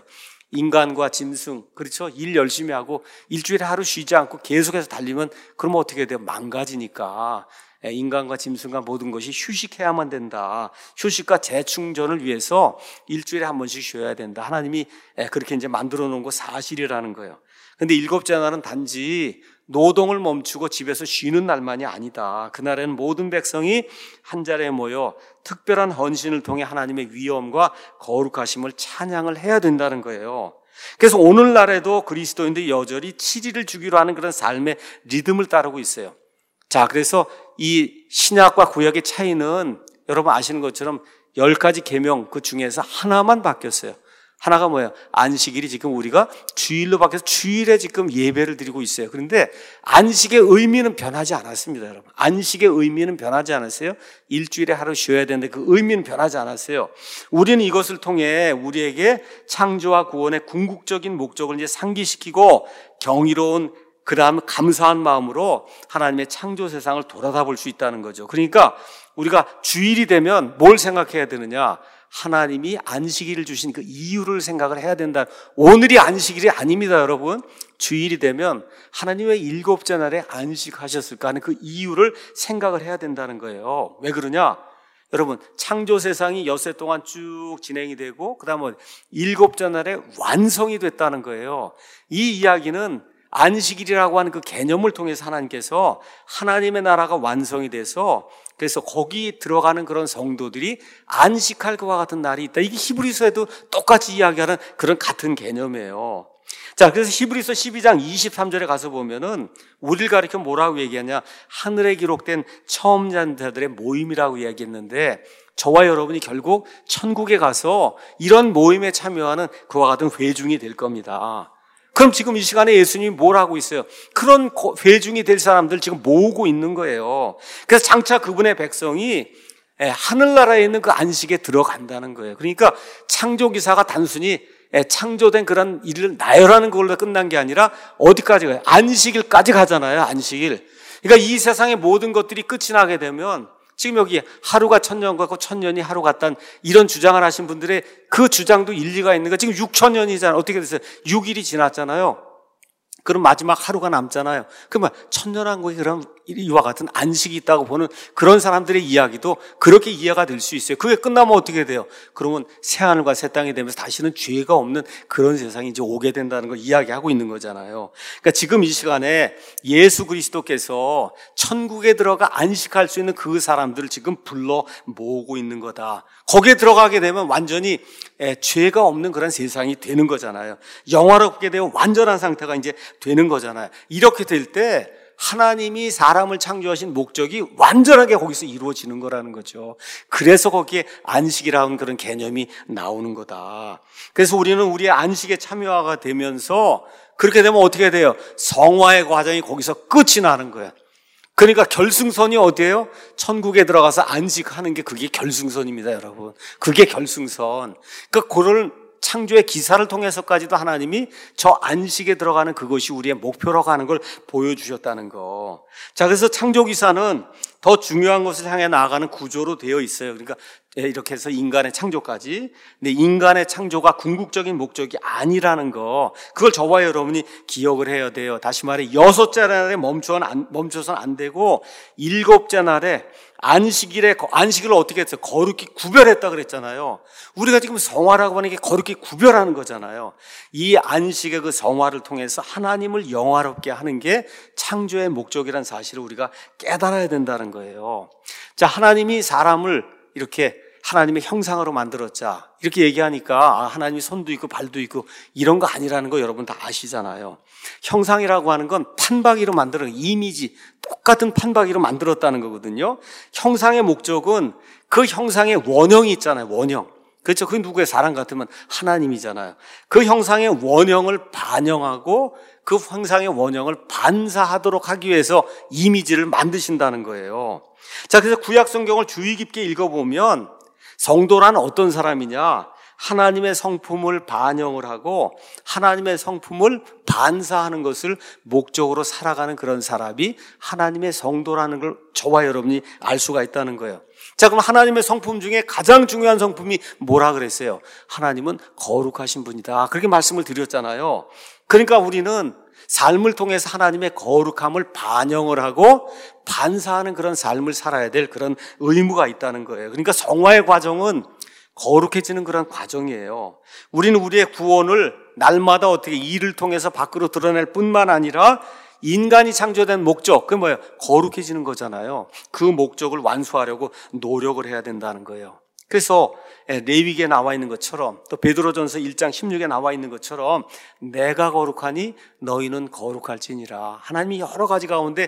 인간과 짐승, 그렇죠? 일 열심히 하고 일주일에 하루 쉬지 않고 계속해서 달리면 그러면 어떻게 돼요? 망가지니까 인간과 짐승과 모든 것이 휴식해야만 된다. 휴식과 재충전을 위해서 일주일에 한 번씩 쉬어야 된다. 하나님이 그렇게 이제 만들어 놓은 거 사실이라는 거예요. 근데 일곱째 날은 단지 노동을 멈추고 집에서 쉬는 날만이 아니다. 그날에는 모든 백성이 한 자리에 모여 특별한 헌신을 통해 하나님의 위엄과 거룩하심을 찬양을 해야 된다는 거예요. 그래서 오늘날에도 그리스도인들이 여전히 7일을 주기로 하는 그런 삶의 리듬을 따르고 있어요. 자, 그래서 이 신약과 구약의 차이는 여러분 아시는 것처럼 10가지 계명 그 중에서 하나만 바뀌었어요. 하나가 뭐예요? 안식일이 지금 우리가 주일로 바뀌어서 주일에 지금 예배를 드리고 있어요. 그런데 안식의 의미는 변하지 않았습니다, 여러분. 안식의 의미는 변하지 않았어요. 일주일에 하루 쉬어야 되는데 그 의미는 변하지 않았어요. 우리는 이것을 통해 우리에게 창조와 구원의 궁극적인 목적을 이제 상기시키고 경이로운 그다음 감사한 마음으로 하나님의 창조 세상을 돌아다볼 수 있다는 거죠. 그러니까 우리가 주일이 되면 뭘 생각해야 되느냐? 하나님이 안식일을 주신 그 이유를 생각을 해야 된다. 오늘이 안식일이 아닙니다, 여러분. 주일이 되면 하나님 왜 일곱째 날에 안식하셨을까 하는 그 이유를 생각을 해야 된다는 거예요. 왜 그러냐? 여러분, 창조 세상이 엿새 동안 쭉 진행이 되고 그다음에 일곱째 날에 완성이 됐다는 거예요. 이 이야기는 안식일이라고 하는 그 개념을 통해서 하나님께서 하나님의 나라가 완성이 돼서 그래서 거기 들어가는 그런 성도들이 안식할 것과 같은 날이 있다. 이게 히브리서에도 똑같이 이야기하는 그런 같은 개념이에요. 자, 그래서 히브리서 12장 23절에 가서 보면은 우리를 가리켜 뭐라고 얘기하냐? 하늘에 기록된 처음 잔자들의 모임이라고 이야기했는데 저와 여러분이 결국 천국에 가서 이런 모임에 참여하는 그와 같은 회중이 될 겁니다. 그럼 지금 이 시간에 예수님이 뭘 하고 있어요? 그런 회중이 될 사람들 지금 모으고 있는 거예요. 그래서 장차 그분의 백성이 하늘나라에 있는 그 안식에 들어간다는 거예요. 그러니까 창조기사가 단순히 창조된 그런 일을 나열하는 걸로 끝난 게 아니라 어디까지 가요? 안식일까지 가잖아요. 안식일. 그러니까 이 세상의 모든 것들이 끝이 나게 되면 지금 여기 하루가 천년 같고 천년이 하루 같다는 이런 주장을 하신 분들의 그 주장도 일리가 있는 거. 지금 6천년이잖아요. 어떻게 됐어요? 6일이 지났잖아요. 그럼 마지막 하루가 남잖아요. 그러면 천년한 거에 그럼 이와 같은 안식이 있다고 보는 그런 사람들의 이야기도 그렇게 이해가 될 수 있어요. 그게 끝나면 어떻게 돼요? 그러면 새하늘과 새 땅이 되면서 다시는 죄가 없는 그런 세상이 이제 오게 된다는 걸 이야기하고 있는 거잖아요. 그러니까 지금 이 시간에 예수 그리스도께서 천국에 들어가 안식할 수 있는 그 사람들을 지금 불러 모으고 있는 거다. 거기에 들어가게 되면 완전히 죄가 없는 그런 세상이 되는 거잖아요. 영화롭게 되어 완전한 상태가 이제 되는 거잖아요. 이렇게 될 때 하나님이 사람을 창조하신 목적이 완전하게 거기서 이루어지는 거라는 거죠. 그래서 거기에 안식이라는 그런 개념이 나오는 거다. 그래서 우리는 우리의 안식에 참여가 되면서 그렇게 되면 어떻게 돼요? 성화의 과정이 거기서 끝이 나는 거예요. 그러니까 결승선이 어디예요? 천국에 들어가서 안식하는 게 그게 결승선입니다, 여러분. 그게 결승선. 그러니까 그걸 창조의 기사를 통해서까지도 하나님이 저 안식에 들어가는 그것이 우리의 목표라고 하는 걸 보여주셨다는 거. 자, 그래서 창조 기사는 더 중요한 것을 향해 나아가는 구조로 되어 있어요. 그러니까 이렇게 해서 인간의 창조까지. 근데 인간의 창조가 궁극적인 목적이 아니라는 거. 그걸 저와 여러분이 기억을 해야 돼요. 다시 말해 6째 날에 멈춰서는 안 되고 7째 날에 안식일을 어떻게 했어요? 거룩히 구별했다 그랬잖아요. 우리가 지금 성화라고 하는 게 거룩히 구별하는 거잖아요. 이 안식의 그 성화를 통해서 하나님을 영화롭게 하는 게 창조의 목적이라는 사실을 우리가 깨달아야 된다는 거예요. 자, 하나님이 사람을 이렇게 하나님의 형상으로 만들었자 이렇게 얘기하니까 하나님이 손도 있고 발도 있고 이런 거 아니라는 거 여러분 다 아시잖아요. 형상이라고 하는 건 판박이로 만드는 이미지, 똑같은 판박이로 만들었다는 거거든요. 형상의 목적은 그 형상의 원형이 있잖아요. 원형. 그렇죠. 그게 누구의 사람 같으면 하나님이잖아요. 그 형상의 원형을 반영하고 그 형상의 원형을 반사하도록 하기 위해서 이미지를 만드신다는 거예요. 자, 그래서 구약 성경을 주의 깊게 읽어보면 성도란 어떤 사람이냐? 하나님의 성품을 반영을 하고 하나님의 성품을 반사하는 것을 목적으로 살아가는 그런 사람이 하나님의 성도라는 걸 저와 여러분이 알 수가 있다는 거예요. 자, 그럼 하나님의 성품 중에 가장 중요한 성품이 뭐라 그랬어요? 하나님은 거룩하신 분이다. 그렇게 말씀을 드렸잖아요. 그러니까 우리는 삶을 통해서 하나님의 거룩함을 반영을 하고 반사하는 그런 삶을 살아야 될 그런 의무가 있다는 거예요. 그러니까 성화의 과정은 거룩해지는 그런 과정이에요. 우리는 우리의 구원을 날마다 어떻게 일을 통해서 밖으로 드러낼 뿐만 아니라 인간이 창조된 목적, 그게 뭐예요? 거룩해지는 거잖아요. 그 목적을 완수하려고 노력을 해야 된다는 거예요. 그래서 레위기에 나와 있는 것처럼 또 베드로전서 1장 16에 나와 있는 것처럼 내가 거룩하니 너희는 거룩할지니라. 하나님이 여러 가지 가운데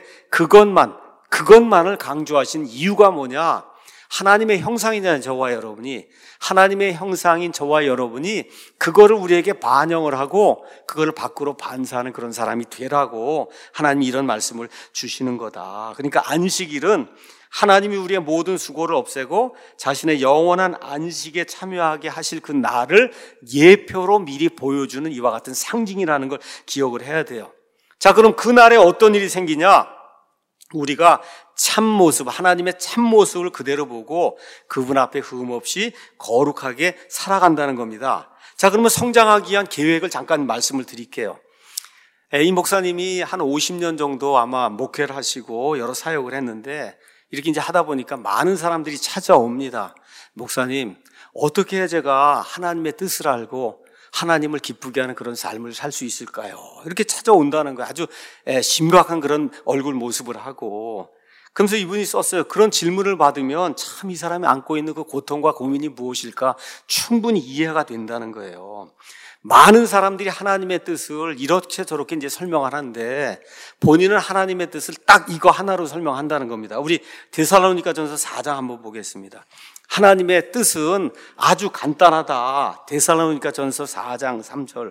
그것만을 강조하신 이유가 뭐냐? 하나님의 형상이잖아요. 저와 여러분이. 하나님의 형상인 저와 여러분이 그거를 우리에게 반영을 하고 그거를 밖으로 반사하는 그런 사람이 되라고 하나님이 이런 말씀을 주시는 거다. 그러니까 안식일은 하나님이 우리의 모든 수고를 없애고 자신의 영원한 안식에 참여하게 하실 그 날을 예표로 미리 보여주는 이와 같은 상징이라는 걸 기억을 해야 돼요. 자, 그럼 그 날에 어떤 일이 생기냐? 우리가 참모습, 하나님의 참모습을 그대로 보고 그분 앞에 흠없이 거룩하게 살아간다는 겁니다. 자, 그러면 성장하기 위한 계획을 잠깐 말씀을 드릴게요. 이 목사님이 한 50년 정도 아마 목회를 하시고 여러 사역을 했는데 이렇게 이제 하다 보니까 많은 사람들이 찾아옵니다. 목사님, 어떻게 해야 제가 하나님의 뜻을 알고 하나님을 기쁘게 하는 그런 삶을 살 수 있을까요? 이렇게 찾아온다는 거예요. 아주 심각한 그런 얼굴 모습을 하고. 그러면서 이분이 썼어요. 그런 질문을 받으면 참 이 사람이 안고 있는 그 고통과 고민이 무엇일까 충분히 이해가 된다는 거예요. 많은 사람들이 하나님의 뜻을 이렇게 저렇게 이제 설명하는데 본인은 하나님의 뜻을 딱 이거 하나로 설명한다는 겁니다. 우리 데살로니가전서 4장 한번 보겠습니다. 하나님의 뜻은 아주 간단하다. 데살로니가전서 4장 3절.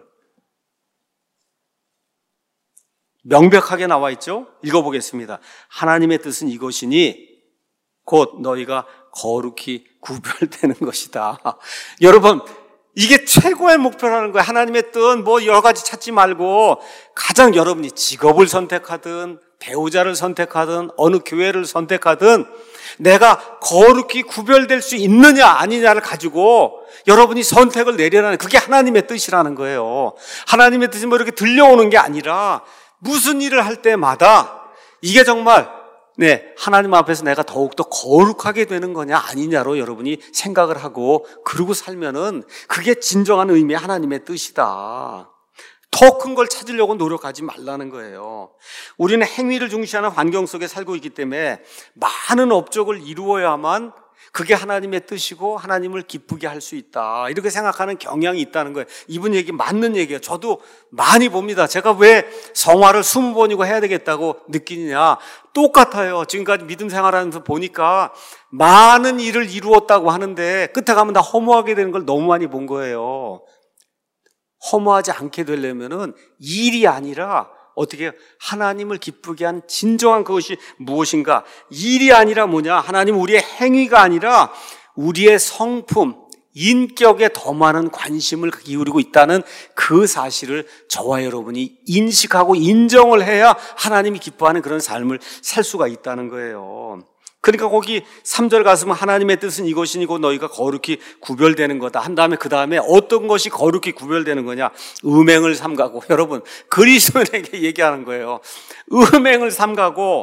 명백하게 나와 있죠? 읽어보겠습니다. 하나님의 뜻은 이것이니 곧 너희가 거룩히 구별되는 것이다. 여러분, 이게 최고의 목표라는 거예요. 하나님의 뜻 뭐 여러 가지 찾지 말고 가장 여러분이 직업을 선택하든 배우자를 선택하든 어느 교회를 선택하든 내가 거룩히 구별될 수 있느냐 아니냐를 가지고 여러분이 선택을 내려라는, 그게 하나님의 뜻이라는 거예요. 하나님의 뜻이 뭐 이렇게 들려오는 게 아니라 무슨 일을 할 때마다 이게 정말 하나님 앞에서 내가 더욱더 거룩하게 되는 거냐 아니냐로 여러분이 생각을 하고 그러고 살면은 그게 진정한 의미의 하나님의 뜻이다. 더 큰 걸 찾으려고 노력하지 말라는 거예요. 우리는 행위를 중시하는 환경 속에 살고 있기 때문에 많은 업적을 이루어야만 그게 하나님의 뜻이고 하나님을 기쁘게 할 수 있다. 이렇게 생각하는 경향이 있다는 거예요. 이분 얘기 맞는 얘기예요. 저도 많이 봅니다. 제가 왜 성화를 20번이고 해야 되겠다고 느끼느냐. 똑같아요. 지금까지 믿음 생활하면서 보니까 많은 일을 이루었다고 하는데 끝에 가면 다 허무하게 되는 걸 너무 많이 본 거예요. 허무하지 않게 되려면은 일이 아니라 어떻게 하나님을 기쁘게 한 진정한 그것이 무엇인가? 일이 아니라 뭐냐? 하나님 우리의 행위가 아니라 우리의 성품, 인격에 더 많은 관심을 기울이고 있다는 그 사실을 저와 여러분이 인식하고 인정을 해야 하나님이 기뻐하는 그런 삶을 살 수가 있다는 거예요. 그러니까 거기 3절 가서는 하나님의 뜻은 이것이니고 너희가 거룩히 구별되는 거다 한 다음에 그 다음에 어떤 것이 거룩히 구별되는 거냐? 음행을 삼가고. 여러분, 그리스도인에게 얘기하는 거예요. 음행을 삼가고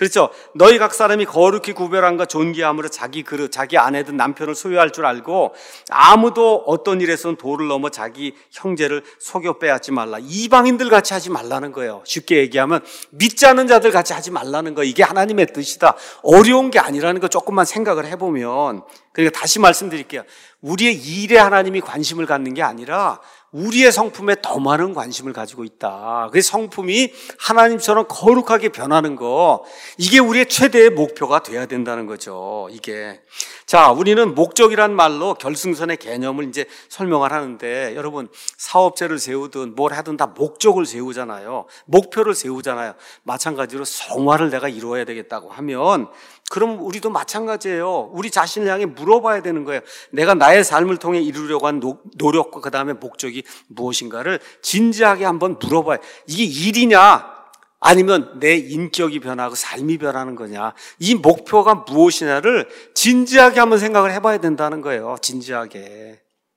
그렇죠. 너희 각 사람이 거룩히 구별함과 존귀함으로 자기 그릇, 자기 아내든 남편을 소유할 줄 알고 아무도 어떤 일에서는 도를 넘어 자기 형제를 속여 빼앗지 말라. 이방인들 같이 하지 말라는 거예요. 쉽게 얘기하면 믿지 않는 자들 같이 하지 말라는 거. 이게 하나님의 뜻이다. 어려운 게 아니라는 거 조금만 생각을 해보면, 그러니까 다시 말씀드릴게요. 우리의 일에 하나님이 관심을 갖는 게 아니라 우리의 성품에 더 많은 관심을 가지고 있다. 그 성품이 하나님처럼 거룩하게 변하는 거, 이게 우리의 최대의 목표가 돼야 된다는 거죠. 이게. 자, 우리는 목적이란 말로 결승선의 개념을 이제 설명을 하는데, 여러분 사업체를 세우든 뭘 하든 다 목적을 세우잖아요. 목표를 세우잖아요. 마찬가지로 성화를 내가 이루어야 되겠다고 하면, 그럼 우리도 마찬가지예요. 우리 자신을 향해 물어봐야 되는 거예요. 내가 나의 삶을 통해 이루려고 한 노력과 그 다음에 목적이 무엇인가를 진지하게 한번 물어봐요. 이게 일이냐? 아니면 내 인격이 변하고 삶이 변하는 거냐? 이 목표가 무엇이냐를 진지하게 한번 생각을 해봐야 된다는 거예요. 진지하게.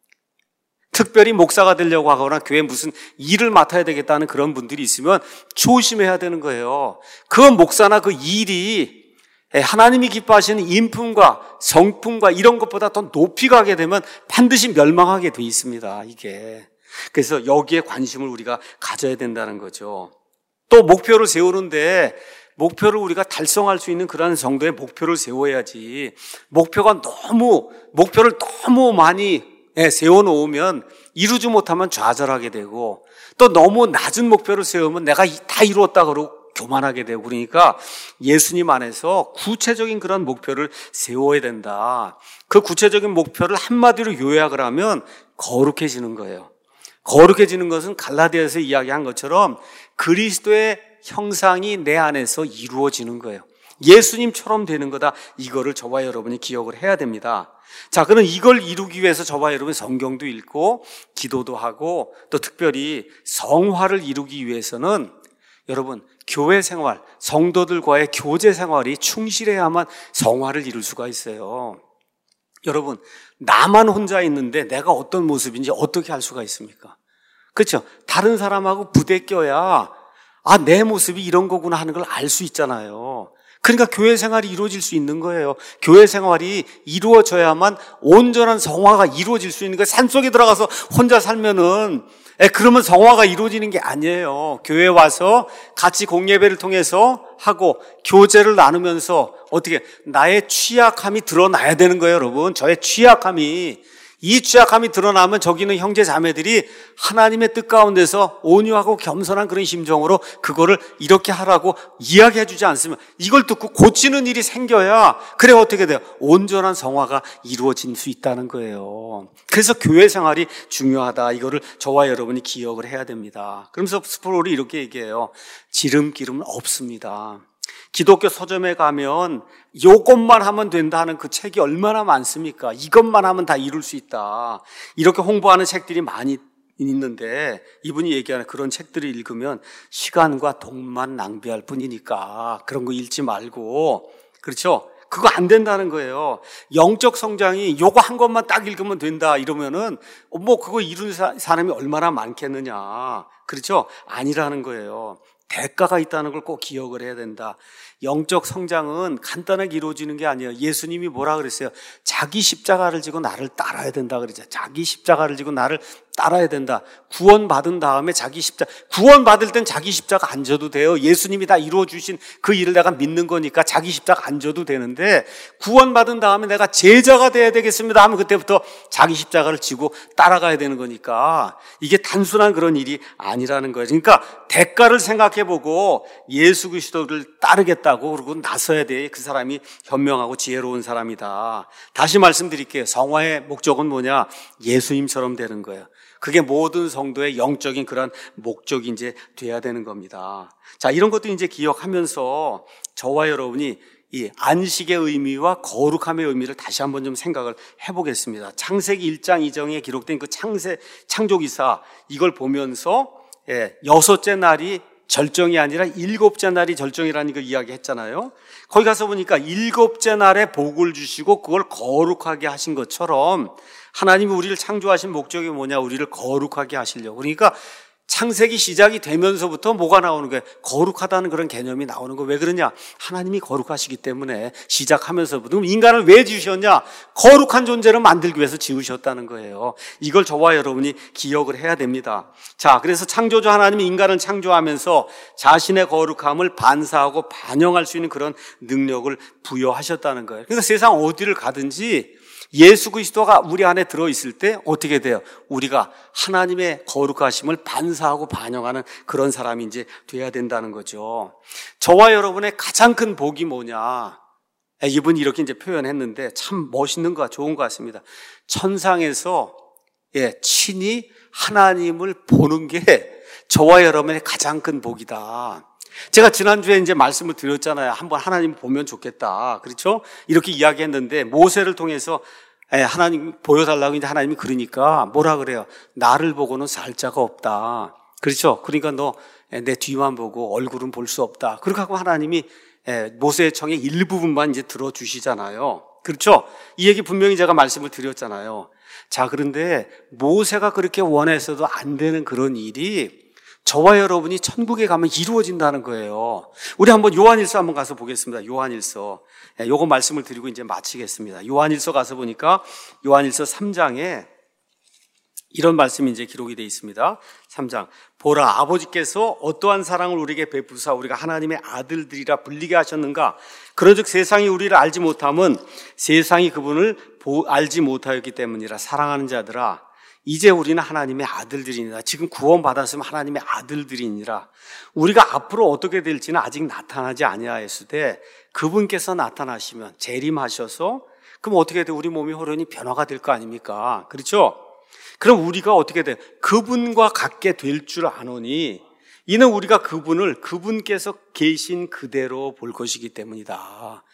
특별히 목사가 되려고 하거나 교회에 무슨 일을 맡아야 되겠다는 그런 분들이 있으면 조심해야 되는 거예요. 그 목사나 그 일이 하나님이 기뻐하시는 인품과 성품과 이런 것보다 더 높이 가게 되면 반드시 멸망하게 돼 있습니다. 이게. 그래서 여기에 관심을 우리가 가져야 된다는 거죠. 또 목표를 세우는데 목표를 우리가 달성할 수 있는 그런 정도의 목표를 세워야지, 목표를 너무 많이 세워놓으면 이루지 못하면 좌절하게 되고, 또 너무 낮은 목표를 세우면 내가 다 이루었다 그러고 교만하게 되고, 그러니까 예수님 안에서 구체적인 그런 목표를 세워야 된다. 그 구체적인 목표를 한마디로 요약을 하면 거룩해지는 거예요. 거룩해지는 것은 갈라디아에서 이야기한 것처럼 그리스도의 형상이 내 안에서 이루어지는 거예요. 예수님처럼 되는 거다. 이거를 저와 여러분이 기억을 해야 됩니다. 자, 그럼 이걸 이루기 위해서 저와 여러분이 성경도 읽고 기도도 하고, 또 특별히 성화를 이루기 위해서는 여러분 교회 생활, 성도들과의 교제 생활이 충실해야만 성화를 이룰 수가 있어요. 여러분, 나만 혼자 있는데 내가 어떤 모습인지 어떻게 알 수가 있습니까? 그렇죠? 다른 사람하고 부대껴야 내 모습이 이런 거구나 하는 걸 알 수 있잖아요. 그러니까 교회 생활이 이루어질 수 있는 거예요. 교회 생활이 이루어져야만 온전한 성화가 이루어질 수 있는 거예요. 산속에 들어가서 혼자 살면은 그러면 성화가 이루어지는 게 아니에요. 교회에 와서 같이 공예배를 통해서 하고 교제를 나누면서 어떻게 나의 취약함이 드러나야 되는 거예요, 여러분. 저의 취약함이, 이 취약함이 드러나면 저기는 형제 자매들이 하나님의 뜻 가운데서 온유하고 겸손한 그런 심정으로 그거를 이렇게 하라고 이야기해 주지 않으면 이걸 듣고 고치는 일이 생겨야, 그래 어떻게 돼요? 온전한 성화가 이루어질 수 있다는 거예요. 그래서 교회 생활이 중요하다. 이거를 저와 여러분이 기억을 해야 됩니다. 그러면서 스프롤이 이렇게 얘기해요. 지름기름은 없습니다. 기독교 서점에 가면 이것만 하면 된다 하는 그 책이 얼마나 많습니까? 이것만 하면 다 이룰 수 있다. 이렇게 홍보하는 책들이 많이 있는데, 이분이 얘기하는 그런 책들을 읽으면 시간과 돈만 낭비할 뿐이니까 그런 거 읽지 말고, 그렇죠? 그거 안 된다는 거예요. 영적 성장이 요거 한 것만 딱 읽으면 된다 이러면은 그거 이룬 사람이 얼마나 많겠느냐. 그렇죠? 아니라는 거예요. 대가가 있다는 걸 꼭 기억을 해야 된다. 영적 성장은 간단하게 이루어지는 게 아니에요. 예수님이 뭐라 그랬어요? 자기 십자가를 지고 나를 따라야 된다 그러죠. 자기 십자가를 지고 나를 따라야 된다. 구원받은 다음에 구원받을 땐 자기 십자가 안 져도 돼요. 예수님이 다 이루어주신 그 일을 내가 믿는 거니까 자기 십자가 안 져도 되는데, 구원받은 다음에 내가 제자가 돼야 되겠습니다 하면 그때부터 자기 십자가를 지고 따라가야 되는 거니까 이게 단순한 그런 일이 아니라는 거예요. 그러니까 대가를 생각해보고 예수 그리스도를 따르겠다고 그러고 나서야 돼. 그 사람이 현명하고 지혜로운 사람이다. 다시 말씀드릴게요. 성화의 목적은 뭐냐? 예수님처럼 되는 거예요. 그게 모든 성도의 영적인 그런 목적이 이제 돼야 되는 겁니다. 자, 이런 것도 이제 기억하면서 저와 여러분이 이 안식의 의미와 거룩함의 의미를 다시 한번 좀 생각을 해보겠습니다. 창세기 1장 2장에 기록된 그 창조기사, 이걸 보면서 6째 날이 절정이 아니라 7째 날이 절정이라는 걸 이야기했잖아요. 거기 가서 보니까 7째 날에 복을 주시고 그걸 거룩하게 하신 것처럼 하나님이 우리를 창조하신 목적이 뭐냐? 우리를 거룩하게 하시려고. 그러니까 창세기 시작이 되면서부터 뭐가 나오는 거예요? 거룩하다는 그런 개념이 나오는 거예요. 왜 그러냐? 하나님이 거룩하시기 때문에 시작하면서부터. 그럼 인간을 왜 지으셨냐? 거룩한 존재를 만들기 위해서 지으셨다는 거예요. 이걸 저와 여러분이 기억을 해야 됩니다. 자, 그래서 창조주 하나님이 인간을 창조하면서 자신의 거룩함을 반사하고 반영할 수 있는 그런 능력을 부여하셨다는 거예요. 그래서 세상 어디를 가든지 예수 그리스도가 우리 안에 들어있을 때 어떻게 돼요? 우리가 하나님의 거룩하심을 반사하고 반영하는 그런 사람이 이제 돼야 된다는 거죠. 저와 여러분의 가장 큰 복이 뭐냐? 이분이 이렇게 이제 표현했는데 참 멋있는 것, 좋은 것 같습니다. 천상에서 친히 하나님을 보는 게 저와 여러분의 가장 큰 복이다. 제가 지난주에 이제 말씀을 드렸잖아요. 한번 하나님 보면 좋겠다. 그렇죠? 이렇게 이야기했는데 모세를 통해서 하나님 보여달라고 이제 하나님이 그러니까 뭐라 그래요? 나를 보고는 살 자가 없다. 그렇죠? 그러니까 너 내 뒤만 보고 얼굴은 볼 수 없다. 그렇게 하고 하나님이 모세의 청의 일부분만 이제 들어주시잖아요. 그렇죠? 이 얘기 분명히 제가 말씀을 드렸잖아요. 자, 그런데 모세가 그렇게 원해서도 안 되는 그런 일이 저와 여러분이 천국에 가면 이루어진다는 거예요. 우리 한번 요한일서 한번 가서 보겠습니다. 요한일서. 요거 말씀을 드리고 이제 마치겠습니다. 요한일서 가서 보니까 요한일서 3장에 이런 말씀이 이제 기록이 되어 있습니다. 3장. 보라, 아버지께서 어떠한 사랑을 우리에게 베푸사 우리가 하나님의 아들들이라 불리게 하셨는가? 그런즉 세상이 우리를 알지 못함은 세상이 그분을 알지 못하였기 때문이라. 사랑하는 자들아, 이제 우리는 하나님의 아들들이니라. 지금 구원받았으면 하나님의 아들들이니라. 우리가 앞으로 어떻게 될지는 아직 나타나지 아니하였으되 그분께서 나타나시면 재림하셔서 그럼 어떻게 돼? 우리 몸이 호련히 변화가 될 거 아닙니까? 그렇죠? 그럼 우리가 어떻게 돼? 그분과 같게 될 줄 아노니 이는 우리가 그분께서 계신 그대로 볼 것이기 때문이다.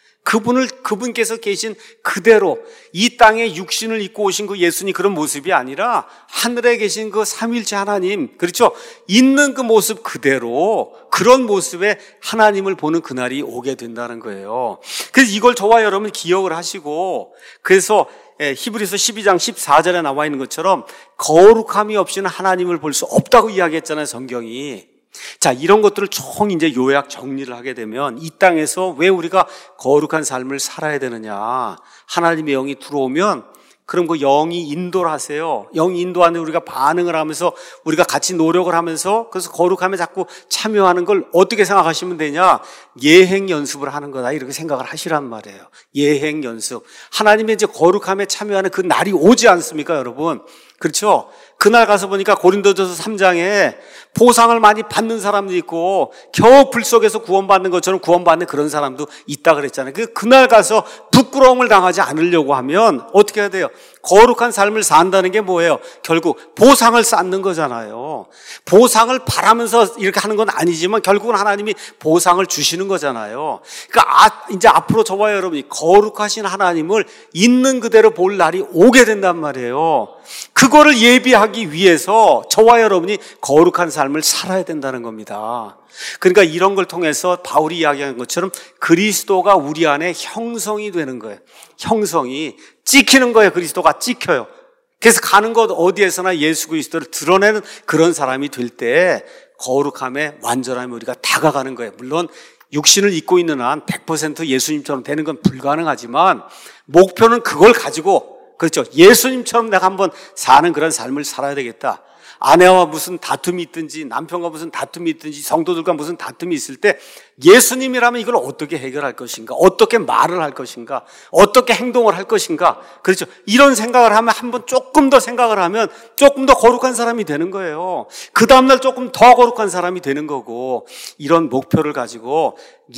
그분께서 계신 그대로 이 땅에 육신을 입고 오신 그 예수님 그런 모습이 아니라 하늘에 계신 그 삼위일체 하나님, 그렇죠? 있는 그 모습 그대로 그런 모습에 하나님을 보는 그날이 오게 된다는 거예요. 그래서 이걸 저와 여러분 기억을 하시고, 그래서 히브리서 12장 14절에 나와 있는 것처럼 거룩함이 없이는 하나님을 볼 수 없다고 이야기했잖아요, 성경이. 자, 이런 것들을 총 이제 요약 정리를 하게 되면 이 땅에서 왜 우리가 거룩한 삶을 살아야 되느냐? 하나님의 영이 들어오면 그럼 그 영이 인도를 하세요. 영이 인도하는데 우리가 반응을 하면서 우리가 같이 노력을 하면서 그래서 거룩함에 자꾸 참여하는 걸 어떻게 생각하시면 되냐? 예행 연습을 하는 거다. 이렇게 생각을 하시란 말이에요. 예행 연습. 하나님의 이제 거룩함에 참여하는 그 날이 오지 않습니까, 여러분? 그렇죠? 그날 가서 보니까 고린도전서 3장에 보상을 많이 받는 사람도 있고 겨우 불 속에서 구원받는 것처럼 구원받는 그런 사람도 있다 그랬잖아요. 그날 가서 부끄러움을 당하지 않으려고 하면 어떻게 해야 돼요? 거룩한 삶을 산다는 게 뭐예요? 결국 보상을 쌓는 거잖아요. 보상을 바라면서 이렇게 하는 건 아니지만 결국은 하나님이 보상을 주시는 거잖아요. 그러니까 이제 앞으로 저와 여러분이 거룩하신 하나님을 있는 그대로 볼 날이 오게 된단 말이에요. 그거를 예비하기 위해서 저와 여러분이 거룩한 삶을 살아야 된다는 겁니다. 그러니까 이런 걸 통해서 바울이 이야기한 것처럼 그리스도가 우리 안에 형성이 되는 거예요. 형성이 찍히는 거예요. 그리스도가 찍혀요. 그래서 가는 곳 어디에서나 예수 그리스도를 드러내는 그런 사람이 될 때 거룩함에 완전함에 우리가 다가가는 거예요. 물론 육신을 입고 있는 한 100% 예수님처럼 되는 건 불가능하지만 목표는 그걸 가지고, 그렇죠, 예수님처럼 내가 한번 사는 그런 삶을 살아야 되겠다. 아내와 무슨 다툼이 있든지 남편과 무슨 다툼이 있든지 성도들과 무슨 다툼이 있을 때 예수님이라면 이걸 어떻게 해결할 것인가, 어떻게 말을 할 것인가, 어떻게 행동을 할 것인가, 그렇죠? 이런 생각을 하면 한번 조금 더 생각을 하면 조금 더 거룩한 사람이 되는 거예요. 그 다음날 조금 더 거룩한 사람이 되는 거고, 이런 목표를 가지고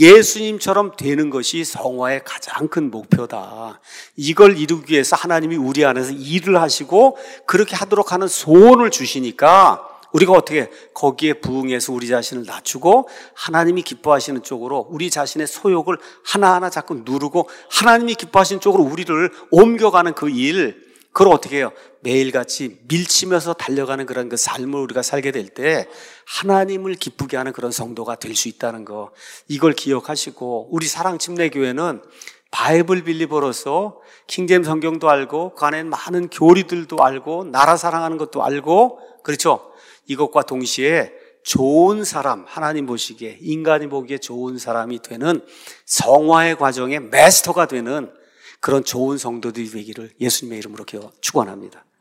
예수님처럼 되는 것이 성화의 가장 큰 목표다. 이걸 이루기 위해서 하나님이 우리 안에서 일을 하시고 그렇게 하도록 하는 소원을 주시니까 우리가 어떻게 거기에 부응해서 우리 자신을 낮추고 하나님이 기뻐하시는 쪽으로 우리 자신의 소욕을 하나하나 자꾸 누르고 하나님이 기뻐하시는 쪽으로 우리를 옮겨가는 그 일, 그걸 어떻게 해요? 매일같이 밀치면서 달려가는 그런 그 삶을 우리가 살게 될 때 하나님을 기쁘게 하는 그런 성도가 될 수 있다는 거, 이걸 기억하시고, 우리 사랑침례교회는 바이블 빌리버로서 킹제임스 성경도 알고 그 안에 많은 교리들도 알고 나라 사랑하는 것도 알고, 그렇죠? 이것과 동시에 좋은 사람, 하나님 보시기에, 인간이 보기에 좋은 사람이 되는 성화의 과정의 마스터가 되는 그런 좋은 성도들이 되기를 예수님의 이름으로 축원합니다.